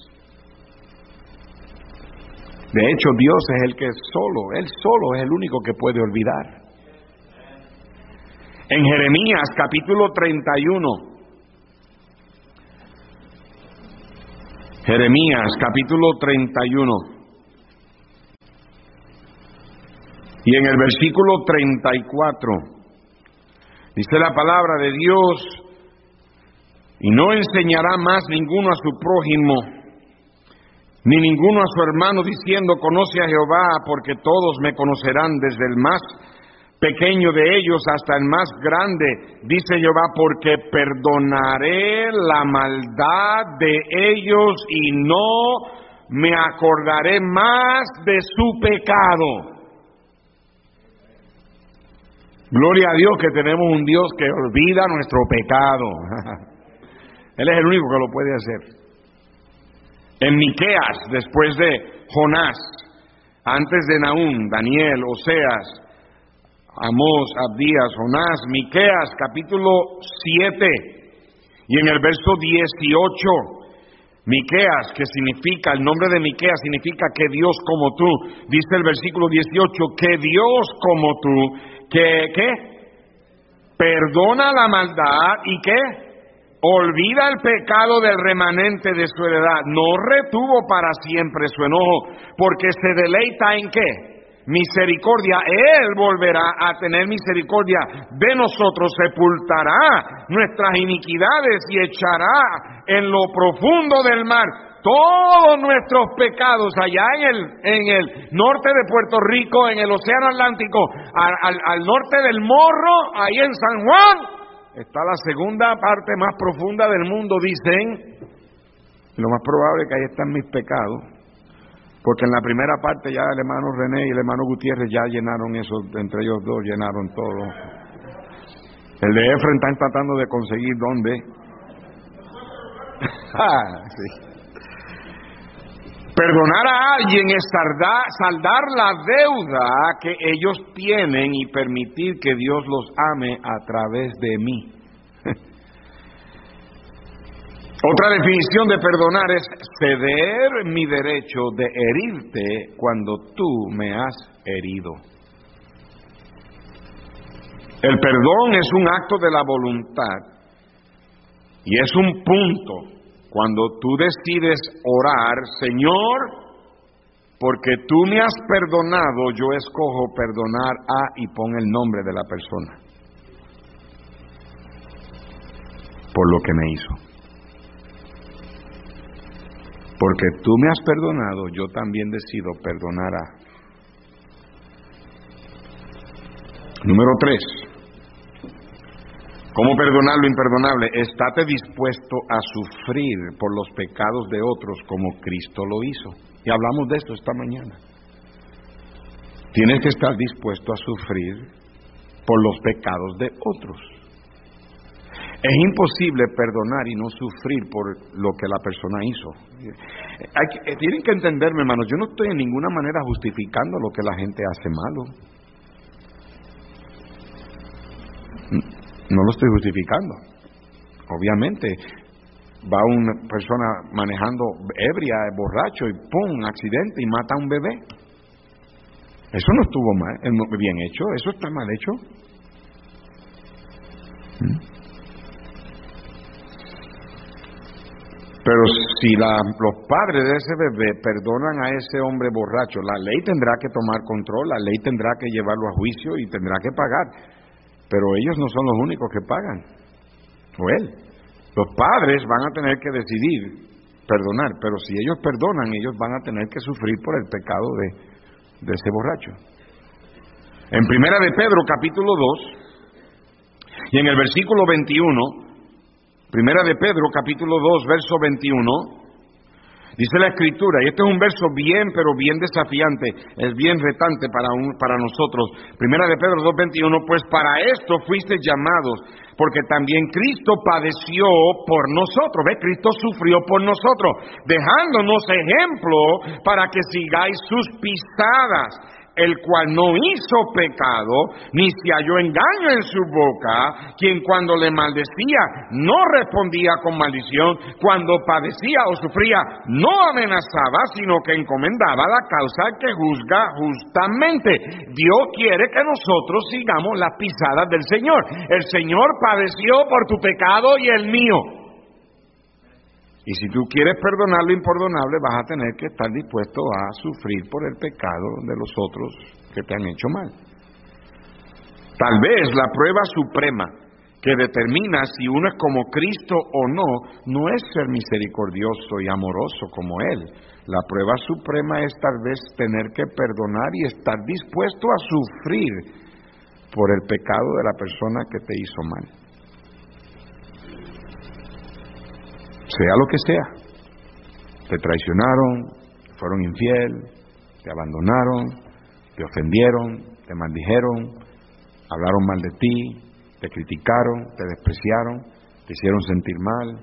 De hecho, Dios es el que Él solo es el único que puede olvidar. En Jeremías capítulo 31, Jeremías capítulo 31, y en el versículo 34, dice la palabra de Dios: y no enseñará más ninguno a su prójimo, ni ninguno a su hermano, diciendo, conoce a Jehová, porque todos me conocerán, desde el más pequeño de ellos hasta el más grande, dice Jehová, porque perdonaré la maldad de ellos y no me acordaré más de su pecado. Gloria a Dios que tenemos un Dios que olvida nuestro pecado. Él es el único que lo puede hacer. En Miqueas, después de Jonás, antes de Nahum, Daniel, Oseas, Amós, Abdías, Jonás, Miqueas, capítulo 7, y en el verso 18, Miqueas, que significa, el nombre de Miqueas significa que Dios como tú, dice el versículo 18, que Dios como tú, ¿qué? Perdona la maldad y ¿qué? Olvida el pecado del remanente de su heredad. No retuvo para siempre su enojo, porque se deleita en ¿qué? Misericordia. Él volverá a tener misericordia de nosotros, sepultará nuestras iniquidades y echará en lo profundo del mar todos nuestros pecados. Allá en el norte de Puerto Rico, en el Océano Atlántico, al norte del Morro, ahí en San Juan, está la segunda parte más profunda del mundo, dicen. Lo más probable es que ahí están mis pecados, porque en la primera parte ya el hermano René y el hermano Gutiérrez ya llenaron eso, entre ellos dos llenaron todo. El de Efraín están tratando de conseguir dónde. Sí. Perdonar a alguien es saldar la deuda que ellos tienen y permitir que Dios los ame a través de mí. Otra definición de perdonar es ceder mi derecho de herirte cuando tú me has herido. El perdón es un acto de la voluntad y es un punto cuando tú decides orar, Señor, porque tú me has perdonado, yo escojo perdonar a, y pon el nombre de la persona por lo que me hizo. Porque tú me has perdonado, yo también decido perdonar a. Número 3. ¿Cómo perdonar lo imperdonable? Estate dispuesto a sufrir por los pecados de otros como Cristo lo hizo. Y hablamos de esto esta mañana. Tienes que estar dispuesto a sufrir por los pecados de otros. Es imposible perdonar y no sufrir por lo que la persona hizo. Tienen que entenderme, hermanos, yo no estoy en ninguna manera justificando lo que la gente hace malo. No lo estoy justificando. Obviamente, va una persona manejando ebria, borracho, y ¡pum!, accidente y mata a un bebé. Eso no estuvo mal, bien hecho, eso está mal hecho. Pero si los padres de ese bebé perdonan a ese hombre borracho, la ley tendrá que tomar control, la ley tendrá que llevarlo a juicio y tendrá que pagar. Pero ellos no son los únicos que pagan, o él. Los padres van a tener que decidir perdonar, pero si ellos perdonan, ellos van a tener que sufrir por el pecado de ese borracho. En Primera de Pedro, capítulo 2, y en el versículo 21, Primera de Pedro, capítulo 2, verso 21, dice la Escritura, y este es un verso bien, pero bien desafiante, es bien retante para nosotros. Primera de Pedro 2:21, pues para esto fuisteis llamados, porque también Cristo padeció por nosotros. ¿Ves? Cristo sufrió por nosotros, dejándonos ejemplo para que sigáis sus pisadas, el cual no hizo pecado, ni se halló engaño en su boca, quien cuando le maldecía no respondía con maldición, cuando padecía o sufría no amenazaba, sino que encomendaba la causa al que juzga justamente. Dios quiere que nosotros sigamos las pisadas del Señor. El Señor padeció por tu pecado y el mío. Y si tú quieres perdonar lo imperdonable, vas a tener que estar dispuesto a sufrir por el pecado de los otros que te han hecho mal. Tal vez la prueba suprema que determina si uno es como Cristo o no es ser misericordioso y amoroso como Él. La prueba suprema es tal vez tener que perdonar y estar dispuesto a sufrir por el pecado de la persona que te hizo mal. Sea lo que sea, te traicionaron, fueron infiel, te abandonaron, te ofendieron, te maldijeron, hablaron mal de ti, te criticaron, te despreciaron, te hicieron sentir mal,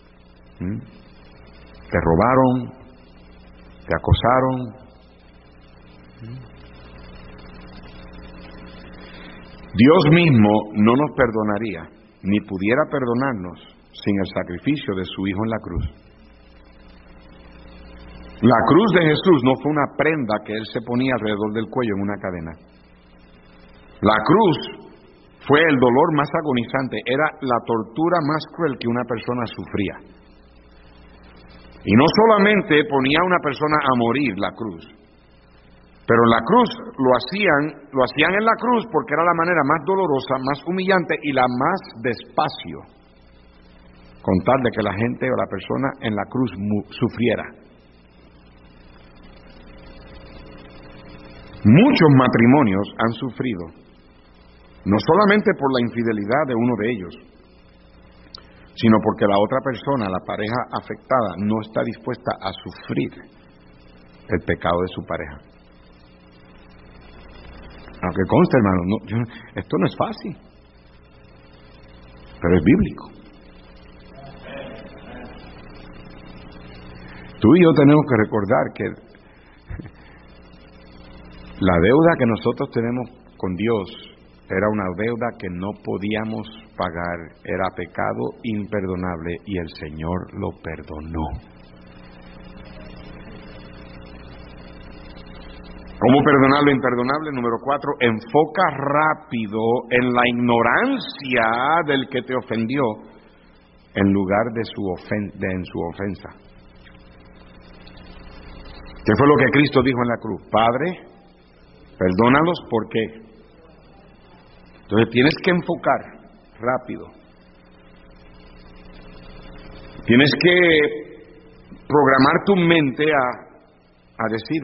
te robaron, te acosaron. Dios mismo no nos perdonaría, ni pudiera perdonarnos sin el sacrificio de su Hijo en la cruz. La cruz de Jesús no fue una prenda que Él se ponía alrededor del cuello en una cadena. La cruz fue el dolor más agonizante, era la tortura más cruel que una persona sufría. Y no solamente ponía a una persona a morir la cruz, pero la cruz lo hacían en la cruz porque era la manera más dolorosa, más humillante y la más despacio, con tal de que la gente o la persona en la cruz sufriera. Muchos matrimonios han sufrido, no solamente por la infidelidad de uno de ellos, sino porque la otra persona, la pareja afectada, no está dispuesta a sufrir el pecado de su pareja. Aunque conste, hermano, esto no es fácil, pero es bíblico. Tú y yo tenemos que recordar que la deuda que nosotros tenemos con Dios era una deuda que no podíamos pagar, era pecado imperdonable y el Señor lo perdonó. ¿Cómo perdonar lo imperdonable? Número 4, enfoca rápido en la ignorancia del que te ofendió en lugar de en su ofensa. ¿Qué fue lo que Cristo dijo en la cruz? Padre, perdónalos, ¿por qué? Entonces tienes que enfocar rápido. Tienes que programar tu mente a decir,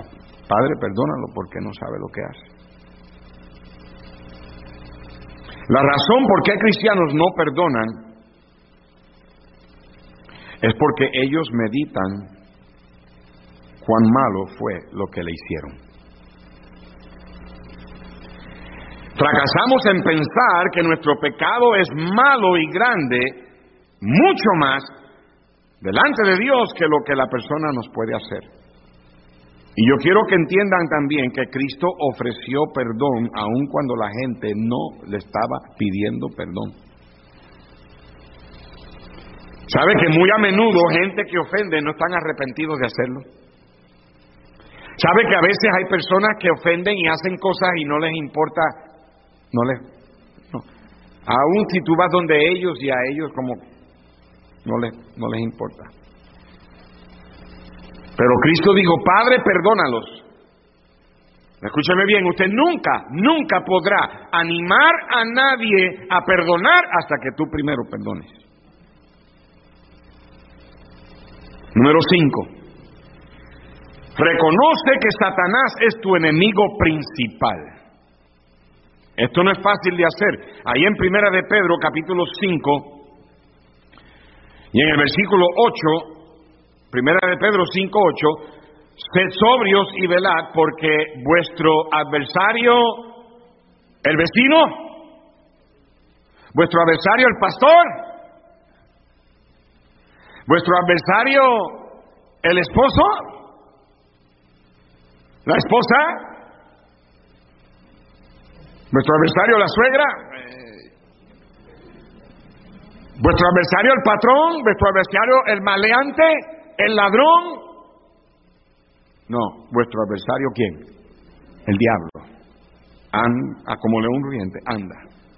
Padre, perdónalo porque no sabe lo que hace. La razón por qué cristianos no perdonan es porque ellos meditan cuán malo fue lo que le hicieron. Fracasamos en pensar que nuestro pecado es malo y grande, mucho más delante de Dios que lo que la persona nos puede hacer. Y yo quiero que entiendan también que Cristo ofreció perdón aun cuando la gente no le estaba pidiendo perdón. ¿Sabe que muy a menudo gente que ofende no están arrepentidos de hacerlo? ¿Sabe que a veces hay personas que ofenden y hacen cosas y no les importa? No. Aún si tú vas donde ellos y a ellos como no les importa. Pero Cristo dijo, Padre, perdónalos. Escúcheme bien, usted nunca podrá animar a nadie a perdonar hasta que tú primero perdones. Número 5. Reconoce que Satanás es tu enemigo principal. Esto no es fácil de hacer. Ahí en Primera de Pedro, capítulo 5, y en el versículo 8, Primera de Pedro 5:8, sed sobrios y velad, porque vuestro adversario, el vecino, vuestro adversario, el pastor, vuestro adversario, el esposo, la esposa, vuestro adversario, la suegra, vuestro adversario, el patrón, vuestro adversario, el maleante, el ladrón. No, vuestro adversario, ¿quién? El diablo. Como león rugiente, anda.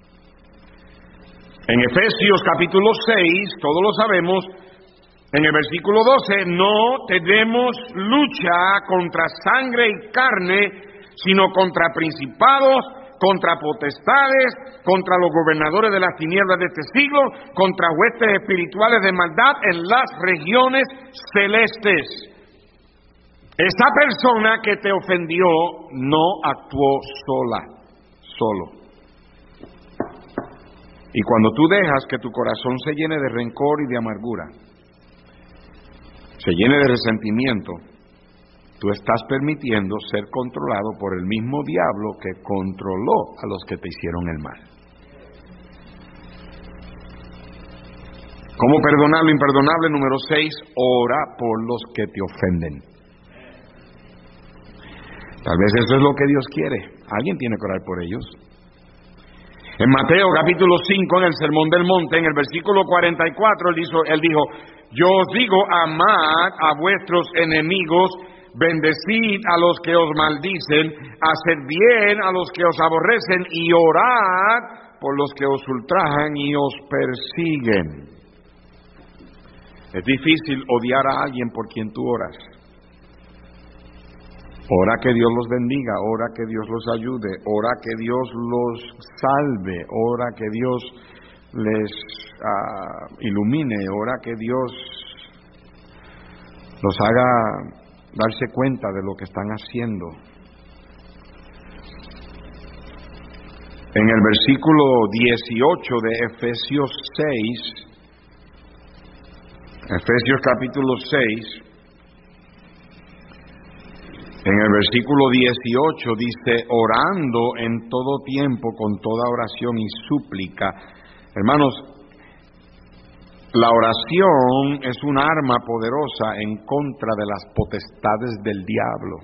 En Efesios capítulo 6, todos lo sabemos, en el versículo 12, no tenemos lucha contra sangre y carne, sino contra principados, contra potestades, contra los gobernadores de las tinieblas de este siglo, contra huestes espirituales de maldad en las regiones celestes. Esa persona que te ofendió no actuó solo. Y cuando tú dejas que tu corazón se llene de rencor y de amargura, se llene de resentimiento, tú estás permitiendo ser controlado por el mismo diablo que controló a los que te hicieron el mal. ¿Cómo perdonar lo imperdonable? Número 6, ora por los que te ofenden. Tal vez eso es lo que Dios quiere. Alguien tiene que orar por ellos. En Mateo capítulo 5, en el Sermón del Monte, en el versículo 44, él dijo, yo os digo, amad a vuestros enemigos, bendecid a los que os maldicen, haced bien a los que os aborrecen y orad por los que os ultrajan y os persiguen. Es difícil odiar a alguien por quien tú oras. Ora que Dios los bendiga, ora que Dios los ayude, ora que Dios los salve, ora que Dios les ilumine, ora que Dios los haga darse cuenta de lo que están haciendo. En el versículo 18 de Efesios 6, Efesios capítulo 6, en el versículo 18 dice, orando en todo tiempo con toda oración y súplica. Hermanos, la oración es un arma poderosa en contra de las potestades del diablo.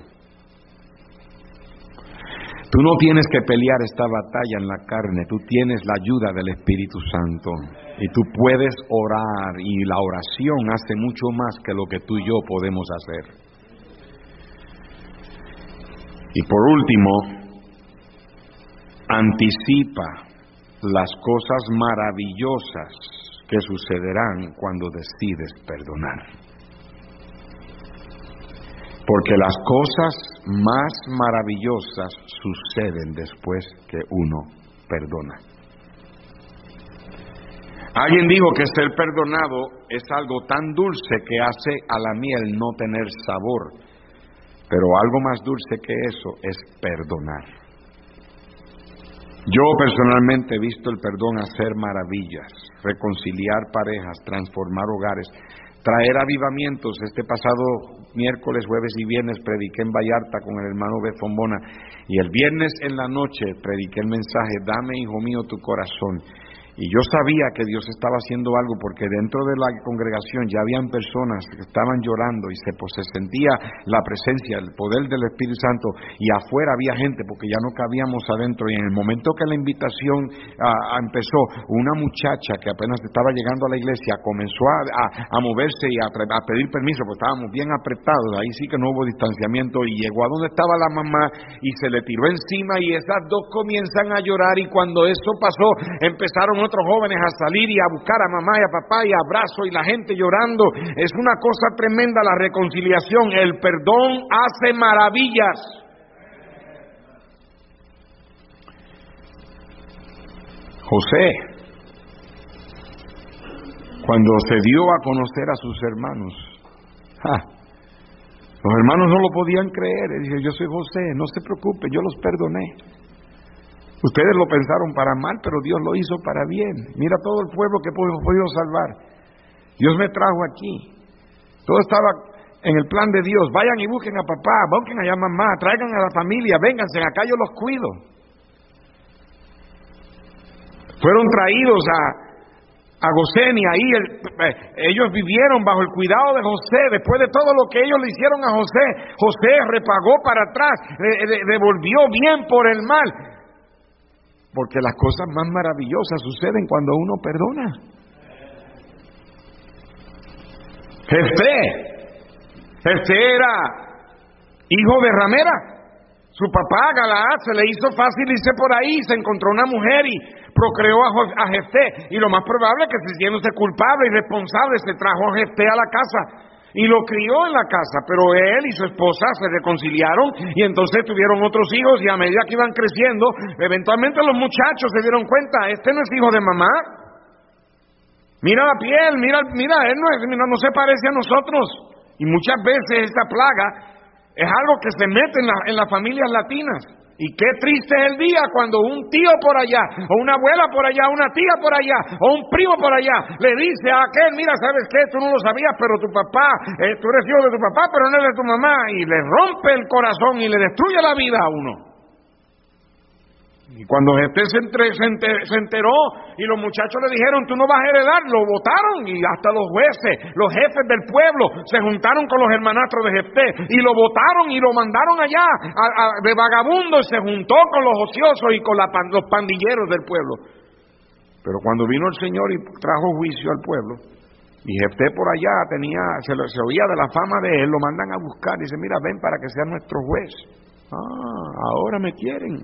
Tú no tienes que pelear esta batalla en la carne, tú tienes la ayuda del Espíritu Santo y tú puedes orar, y la oración hace mucho más que lo que tú y yo podemos hacer. Y por último, anticipa las cosas maravillosas que sucederán cuando decides perdonar. Porque las cosas más maravillosas suceden después que uno perdona. Alguien dijo que ser perdonado es algo tan dulce que hace a la miel no tener sabor. Pero algo más dulce que eso es perdonar. Yo personalmente he visto el perdón hacer maravillas, reconciliar parejas, transformar hogares, traer avivamientos. Este pasado miércoles, jueves y viernes prediqué en Vallarta con el hermano Befombona, y el viernes en la noche prediqué el mensaje: dame, hijo mío, tu corazón. Y yo sabía que Dios estaba haciendo algo, porque dentro de la congregación ya habían personas que estaban llorando y se sentía la presencia, el poder del Espíritu Santo, y afuera había gente porque ya no cabíamos adentro. Y en el momento que la invitación empezó, una muchacha que apenas estaba llegando a la iglesia comenzó a moverse y a pedir permiso, porque estábamos bien apretados. Ahí sí que no hubo distanciamiento, y llegó a donde estaba la mamá y se le tiró encima, y esas dos comienzan a llorar. Y cuando eso pasó, empezaron otros jóvenes a salir y a buscar a mamá y a papá, y abrazo, y la gente llorando. Es una cosa tremenda la reconciliación. El perdón hace maravillas. José, cuando se dio a conocer a sus hermanos, los hermanos no lo podían creer. Él dice: yo soy José, no se preocupe, yo los perdoné. Ustedes lo pensaron para mal, pero Dios lo hizo para bien. Mira todo el pueblo que hemos podido salvar. Dios me trajo aquí. Todo estaba en el plan de Dios. Vayan y busquen a papá, busquen allá a mamá, traigan a la familia, vénganse, acá yo los cuido. Fueron traídos a Gosén, y ahí ellos vivieron bajo el cuidado de José. Después de todo lo que ellos le hicieron a José, José repagó para atrás, devolvió bien por el mal. Porque las cosas más maravillosas suceden cuando uno perdona. Jefté era hijo de ramera. Su papá, Galaad, se le hizo fácil irse por ahí, se encontró una mujer y procreó a Jefté. Y lo más probable es que, sintiéndose culpable y responsable, se trajo a Jefté a la casa y lo crió en la casa. Pero él y su esposa se reconciliaron, y entonces tuvieron otros hijos, y a medida que iban creciendo, eventualmente los muchachos se dieron cuenta: este no es hijo de mamá. Mira la piel, mira, él no se parece a nosotros. Y muchas veces esta plaga es algo que se mete en las familias latinas. Y qué triste es el día cuando un tío por allá, o una abuela por allá, una tía por allá, o un primo por allá, le dice a aquel: mira, ¿sabes qué? Tú no lo sabías, pero tu papá, tú eres hijo de tu papá, pero no eres de tu mamá. Y le rompe el corazón y le destruye la vida a uno. Y cuando Jefté se enteró, y los muchachos le dijeron: tú no vas a heredar, lo votaron. Y hasta los jueces, los jefes del pueblo, se juntaron con los hermanastros de Jefté y lo votaron y lo mandaron allá de vagabundo, y se juntó con los ociosos y con los pandilleros del pueblo. Pero cuando vino el Señor y trajo juicio al pueblo, y Jefté por allá se oía de la fama de él, lo mandan a buscar y dice: mira, ven para que sea nuestro juez. Ahora me quieren.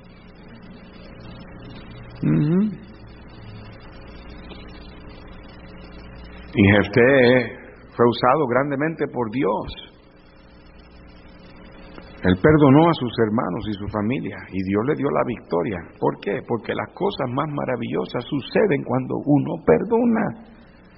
Y Jefté fue usado grandemente por Dios. Él perdonó a sus hermanos y su familia, y Dios le dio la victoria. ¿Por qué? Porque las cosas más maravillosas suceden cuando uno perdona.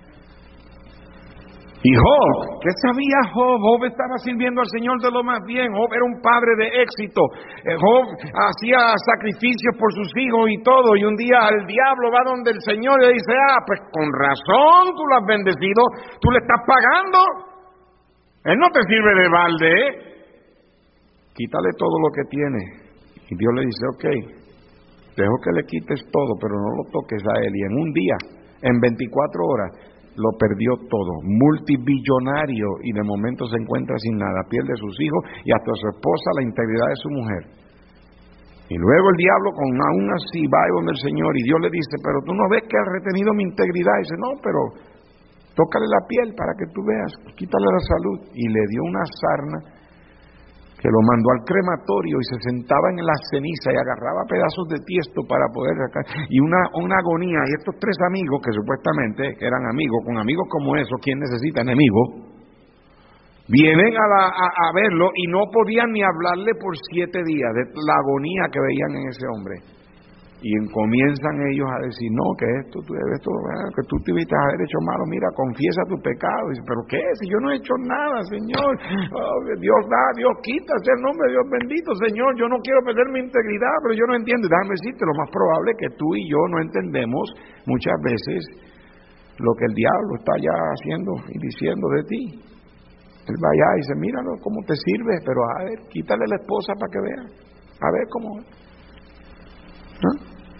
Y Job, ¿qué sabía Job? Job estaba sirviendo al Señor de lo más bien. Job era un padre de éxito. Job hacía sacrificios por sus hijos y todo. Y un día el diablo va donde el Señor y le dice: pues con razón tú lo has bendecido, tú le estás pagando. Él no te sirve de balde, Quítale todo lo que tiene. Y Dios le dice: ok, dejo que le quites todo, pero no lo toques a él. Y en un día, en 24 horas, lo perdió todo, multibillonario, y de momento se encuentra sin nada, pierde sus hijos y hasta su esposa, la integridad de su mujer. Y luego el diablo, aún así, va donde el Señor, y Dios le dice: pero tú no ves que has retenido mi integridad. Y dice: no, pero tócale la piel para que tú veas, quítale la salud. Y le dio una sarna que lo mandó al crematorio, y se sentaba en la ceniza y agarraba pedazos de tiesto para poder sacar, y una agonía. Y estos tres amigos, que supuestamente eran amigos, con amigos como esos, ¿quién necesita enemigos? Vienen a verlo, y no podían ni hablarle por 7 días de la agonía que veían en ese hombre. Y comienzan ellos a decir, no, que que tú te hubiste haber hecho malo, mira, confiesa tu pecado. Y dice, ¿pero qué? Si yo no he hecho nada, Señor. Oh, Dios da, Dios quita, sea el nombre de Dios bendito, Señor. Yo no quiero perder mi integridad, pero yo no entiendo. Déjame decirte, lo más probable es que tú y yo no entendemos muchas veces lo que el diablo está ya haciendo y diciendo de ti. Él va allá y dice, míralo, cómo te sirve, pero a ver, quítale la esposa para que vea. A ver cómo. ¿Ah?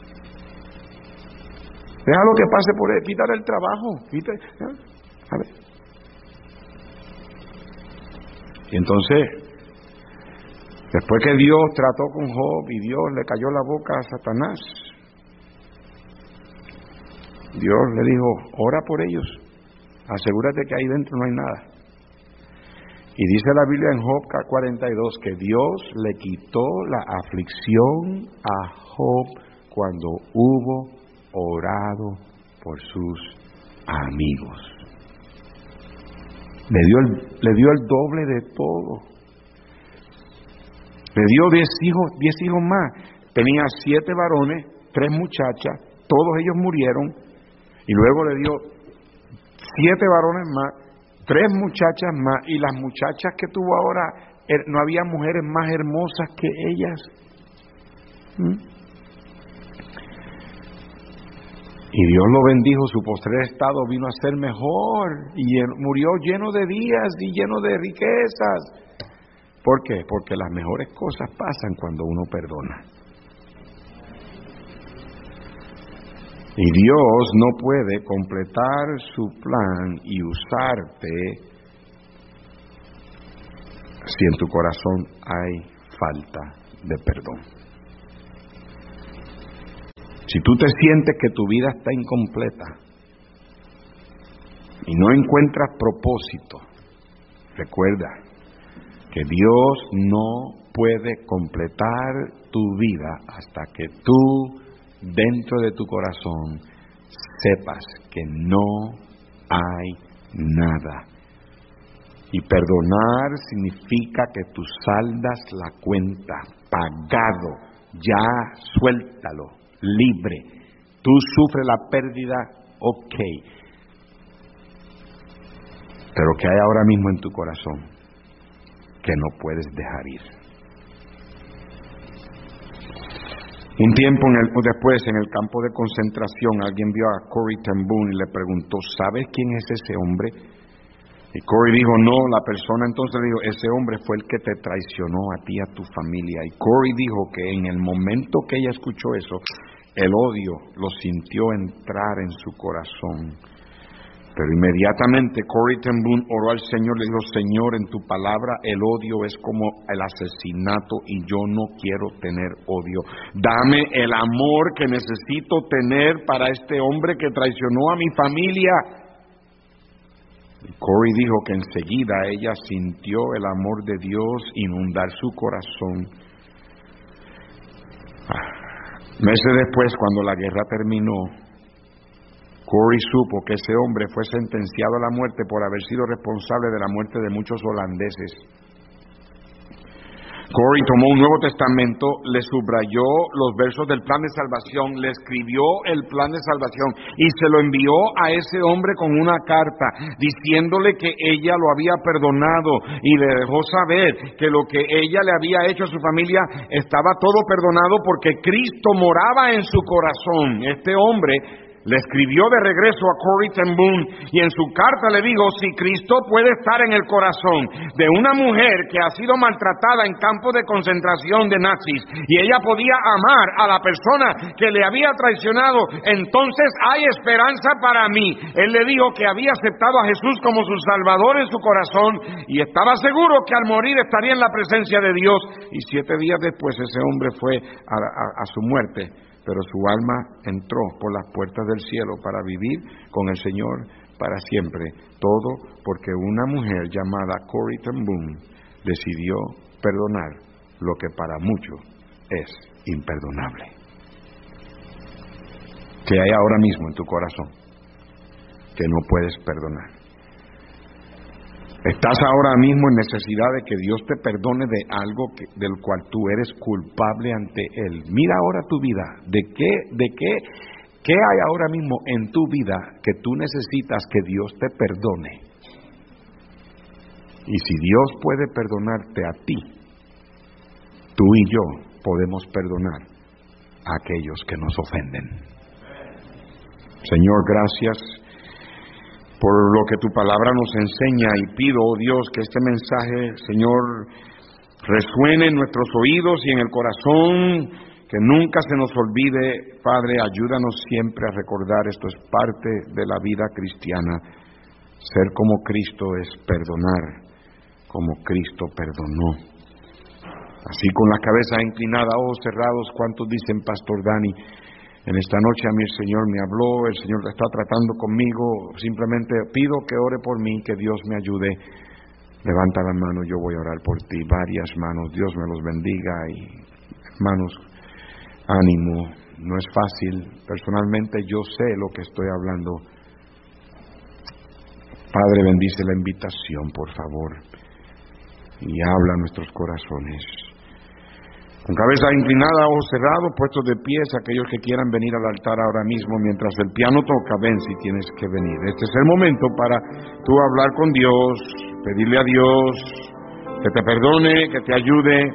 Déjalo que pase por él, quítale el trabajo, a ver. Y entonces, después que Dios trató con Job y Dios le cayó la boca a Satanás, Dios le dijo, ora por ellos, asegúrate que ahí dentro no hay nada. Y dice la Biblia en Job 42 que Dios le quitó la aflicción a Job cuando hubo orado por sus amigos. Le dio el doble de todo. Le dio 10 hijos más. Tenía 7 varones, 3 muchachas, todos ellos murieron. Y luego le dio 7 varones más, 3 muchachas más, y las muchachas que tuvo ahora, no había mujeres más hermosas que ellas. Y Dios lo bendijo, su postrer estado vino a ser mejor, y murió lleno de días y lleno de riquezas. ¿Por qué? Porque las mejores cosas pasan cuando uno perdona. Y Dios no puede completar su plan y usarte si en tu corazón hay falta de perdón. Si tú te sientes que tu vida está incompleta y no encuentras propósito, recuerda que Dios no puede completar tu vida hasta que tú, dentro de tu corazón, sepas que no hay nada. Y perdonar significa que tú saldas la cuenta, pagado, ya suéltalo, libre. Tú sufres la pérdida, ok. Pero ¿qué hay ahora mismo en tu corazón que no puedes dejar ir? Un tiempo después, en el campo de concentración, alguien vio a Corrie ten Boom y le preguntó, ¿sabes quién es ese hombre? Y Corrie dijo, no, la persona entonces le dijo, ese hombre fue el que te traicionó a ti y a tu familia. Y Corrie dijo que en el momento que ella escuchó eso, el odio lo sintió entrar en su corazón. Pero inmediatamente Corrie ten Boom oró al Señor, le dijo, Señor, en tu palabra el odio es como el asesinato y yo no quiero tener odio. Dame el amor que necesito tener para este hombre que traicionó a mi familia. Y Corrie dijo que enseguida ella sintió el amor de Dios inundar su corazón. Meses después, cuando la guerra terminó, Corrie supo que ese hombre fue sentenciado a la muerte por haber sido responsable de la muerte de muchos holandeses. Corrie tomó un Nuevo Testamento, le subrayó los versos del plan de salvación, le escribió el plan de salvación y se lo envió a ese hombre con una carta diciéndole que ella lo había perdonado y le dejó saber que lo que ella le había hecho a su familia estaba todo perdonado porque Cristo moraba en su corazón. Este hombre le escribió de regreso a Corrie ten Boom y en su carta le dijo, si Cristo puede estar en el corazón de una mujer que ha sido maltratada en campos de concentración de nazis y ella podía amar a la persona que le había traicionado, entonces hay esperanza para mí. Él le dijo que había aceptado a Jesús como su Salvador en su corazón y estaba seguro que al morir estaría en la presencia de Dios. Y 7 días después ese hombre fue a su muerte. Pero su alma entró por las puertas del cielo para vivir con el Señor para siempre. Todo porque una mujer llamada Corrie ten Boom decidió perdonar lo que para muchos es imperdonable. ¿Qué hay ahora mismo en tu corazón que no puedes perdonar? Estás ahora mismo en necesidad de que Dios te perdone de algo del cual tú eres culpable ante Él. Mira ahora tu vida. ¿Qué hay ahora mismo en tu vida que tú necesitas que Dios te perdone? Y si Dios puede perdonarte a ti, tú y yo podemos perdonar a aquellos que nos ofenden. Señor, gracias por lo que tu palabra nos enseña, y pido, oh Dios, que este mensaje, Señor, resuene en nuestros oídos y en el corazón, que nunca se nos olvide. Padre, ayúdanos siempre a recordar, esto es parte de la vida cristiana. Ser como Cristo es perdonar, como Cristo perdonó. Así, con la cabeza inclinada, ojos cerrados, ¿cuántos dicen, Pastor Dani, en esta noche a mí el Señor me habló, el Señor está tratando conmigo, simplemente pido que ore por mí, que Dios me ayude? Levanta la mano, yo voy a orar por ti. Varias manos, Dios me los bendiga. Y hermanos, ánimo, no es fácil. Personalmente yo sé lo que estoy hablando. Padre, bendice la invitación, por favor, y habla a nuestros corazones. Con cabeza inclinada, ojos cerrados, puestos de pies, aquellos que quieran venir al altar ahora mismo mientras el piano toca, ven si tienes que venir. Este es el momento para tú hablar con Dios, pedirle a Dios que te perdone, que te ayude.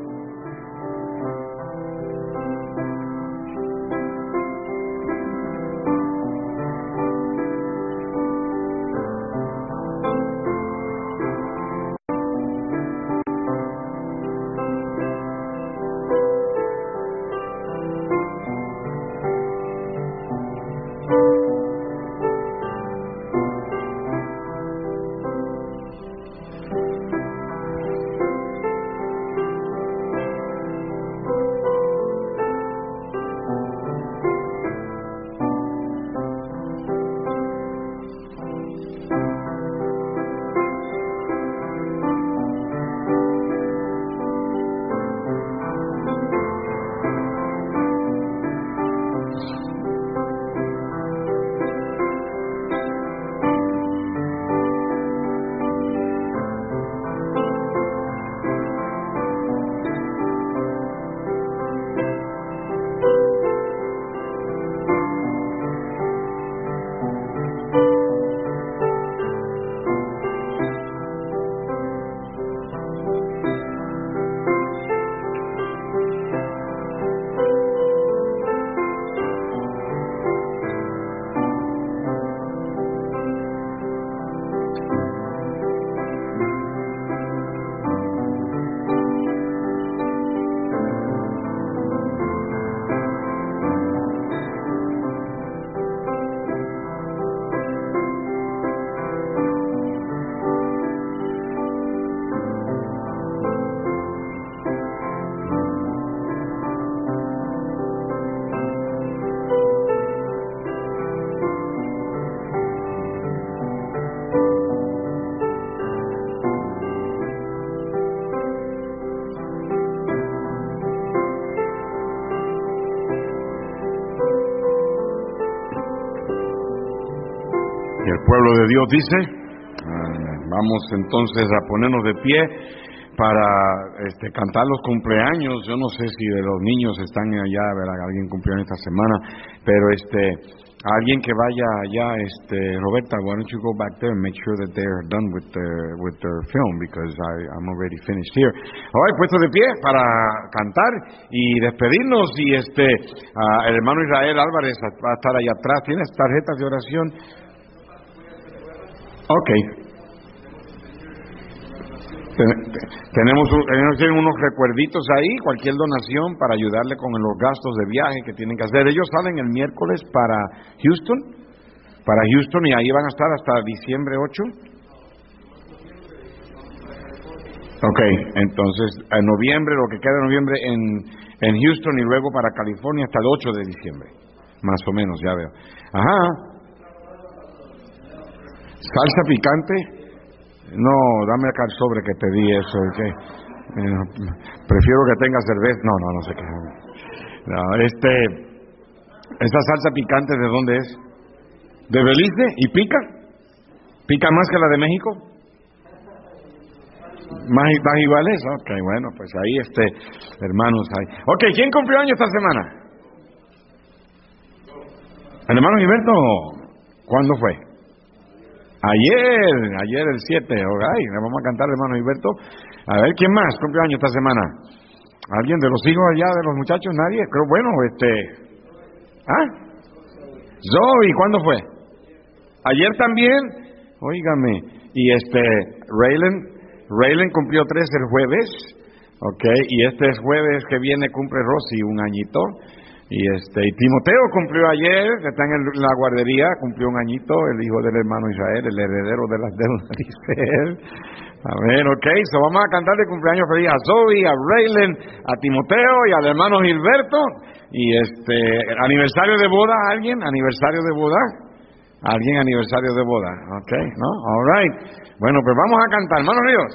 Y el pueblo de Dios dice, vamos entonces a ponernos de pie para cantar los cumpleaños. Yo no sé si de los niños están allá, ¿verdad? Alguien cumplió esta semana, pero alguien que vaya allá, Roberta, why don't you go back there and make sure that they're done with their film, because I'm already finished here. All right, puesto de pie para cantar y despedirnos. Y el hermano Israel Álvarez va a estar allá atrás. ¿Tienes tarjetas de oración? Okay. Tenemos unos recuerditos ahí, cualquier donación para ayudarle con los gastos de viaje que tienen que hacer. Ellos salen el miércoles para Houston, y ahí van a estar hasta diciembre 8. Okay, entonces en noviembre, lo que queda de noviembre en Houston, y luego para California hasta el 8 de diciembre, más o menos, ya veo. Ajá. ¿Salsa picante? No, dame acá el sobre que pedí eso. Prefiero que tenga cerveza. No sé qué. No, ¿esta salsa picante de dónde es? ¿De Belice? ¿Y pica? ¿Pica más que la de México? Más iguales, ok, bueno, pues ahí hermanos ahí. Ok, ¿quién cumplió años esta semana? ¿El hermano Gilberto? ¿Cuándo fue? Ayer el 7, ok, le vamos a cantar hermano Gilberto. A ver, ¿quién más cumplió años esta semana? ¿Alguien de los hijos allá, de los muchachos? ¿Nadie? Creo, bueno, Zoe, ¿cuándo fue? Ayer también, óigame, y Raylan cumplió 3 el jueves, ok, y este es jueves que viene cumple Rosy un añito, y Timoteo cumplió ayer, que está en la guardería, cumplió un añito, el hijo del hermano Israel, el heredero de las deudas de Israel. A ver, ok, vamos a cantar de cumpleaños feliz a Zoe, a Raylan, a Timoteo y al hermano Gilberto, y aniversario de boda, ¿alguien? ¿Aniversario de boda? ¿Alguien aniversario de boda? Ok, ¿no? All right. Bueno, pues vamos a cantar, hermanos míos.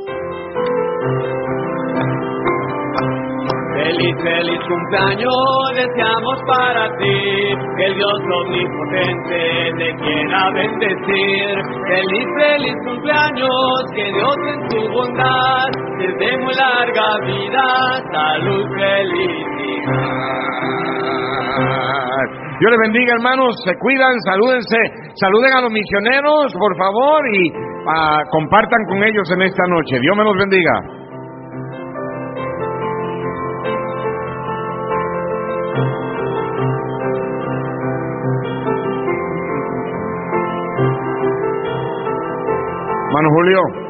Feliz, feliz cumpleaños deseamos para ti, que el Dios omnipotente te quiera bendecir. Feliz, feliz cumpleaños, que Dios en su bondad te dé muy larga vida, salud, felicidad. Dios les bendiga, hermanos, se cuidan, salúdense, saluden a los misioneros, por favor, y compartan con ellos en esta noche. Dios me los bendiga. Hermano Julio.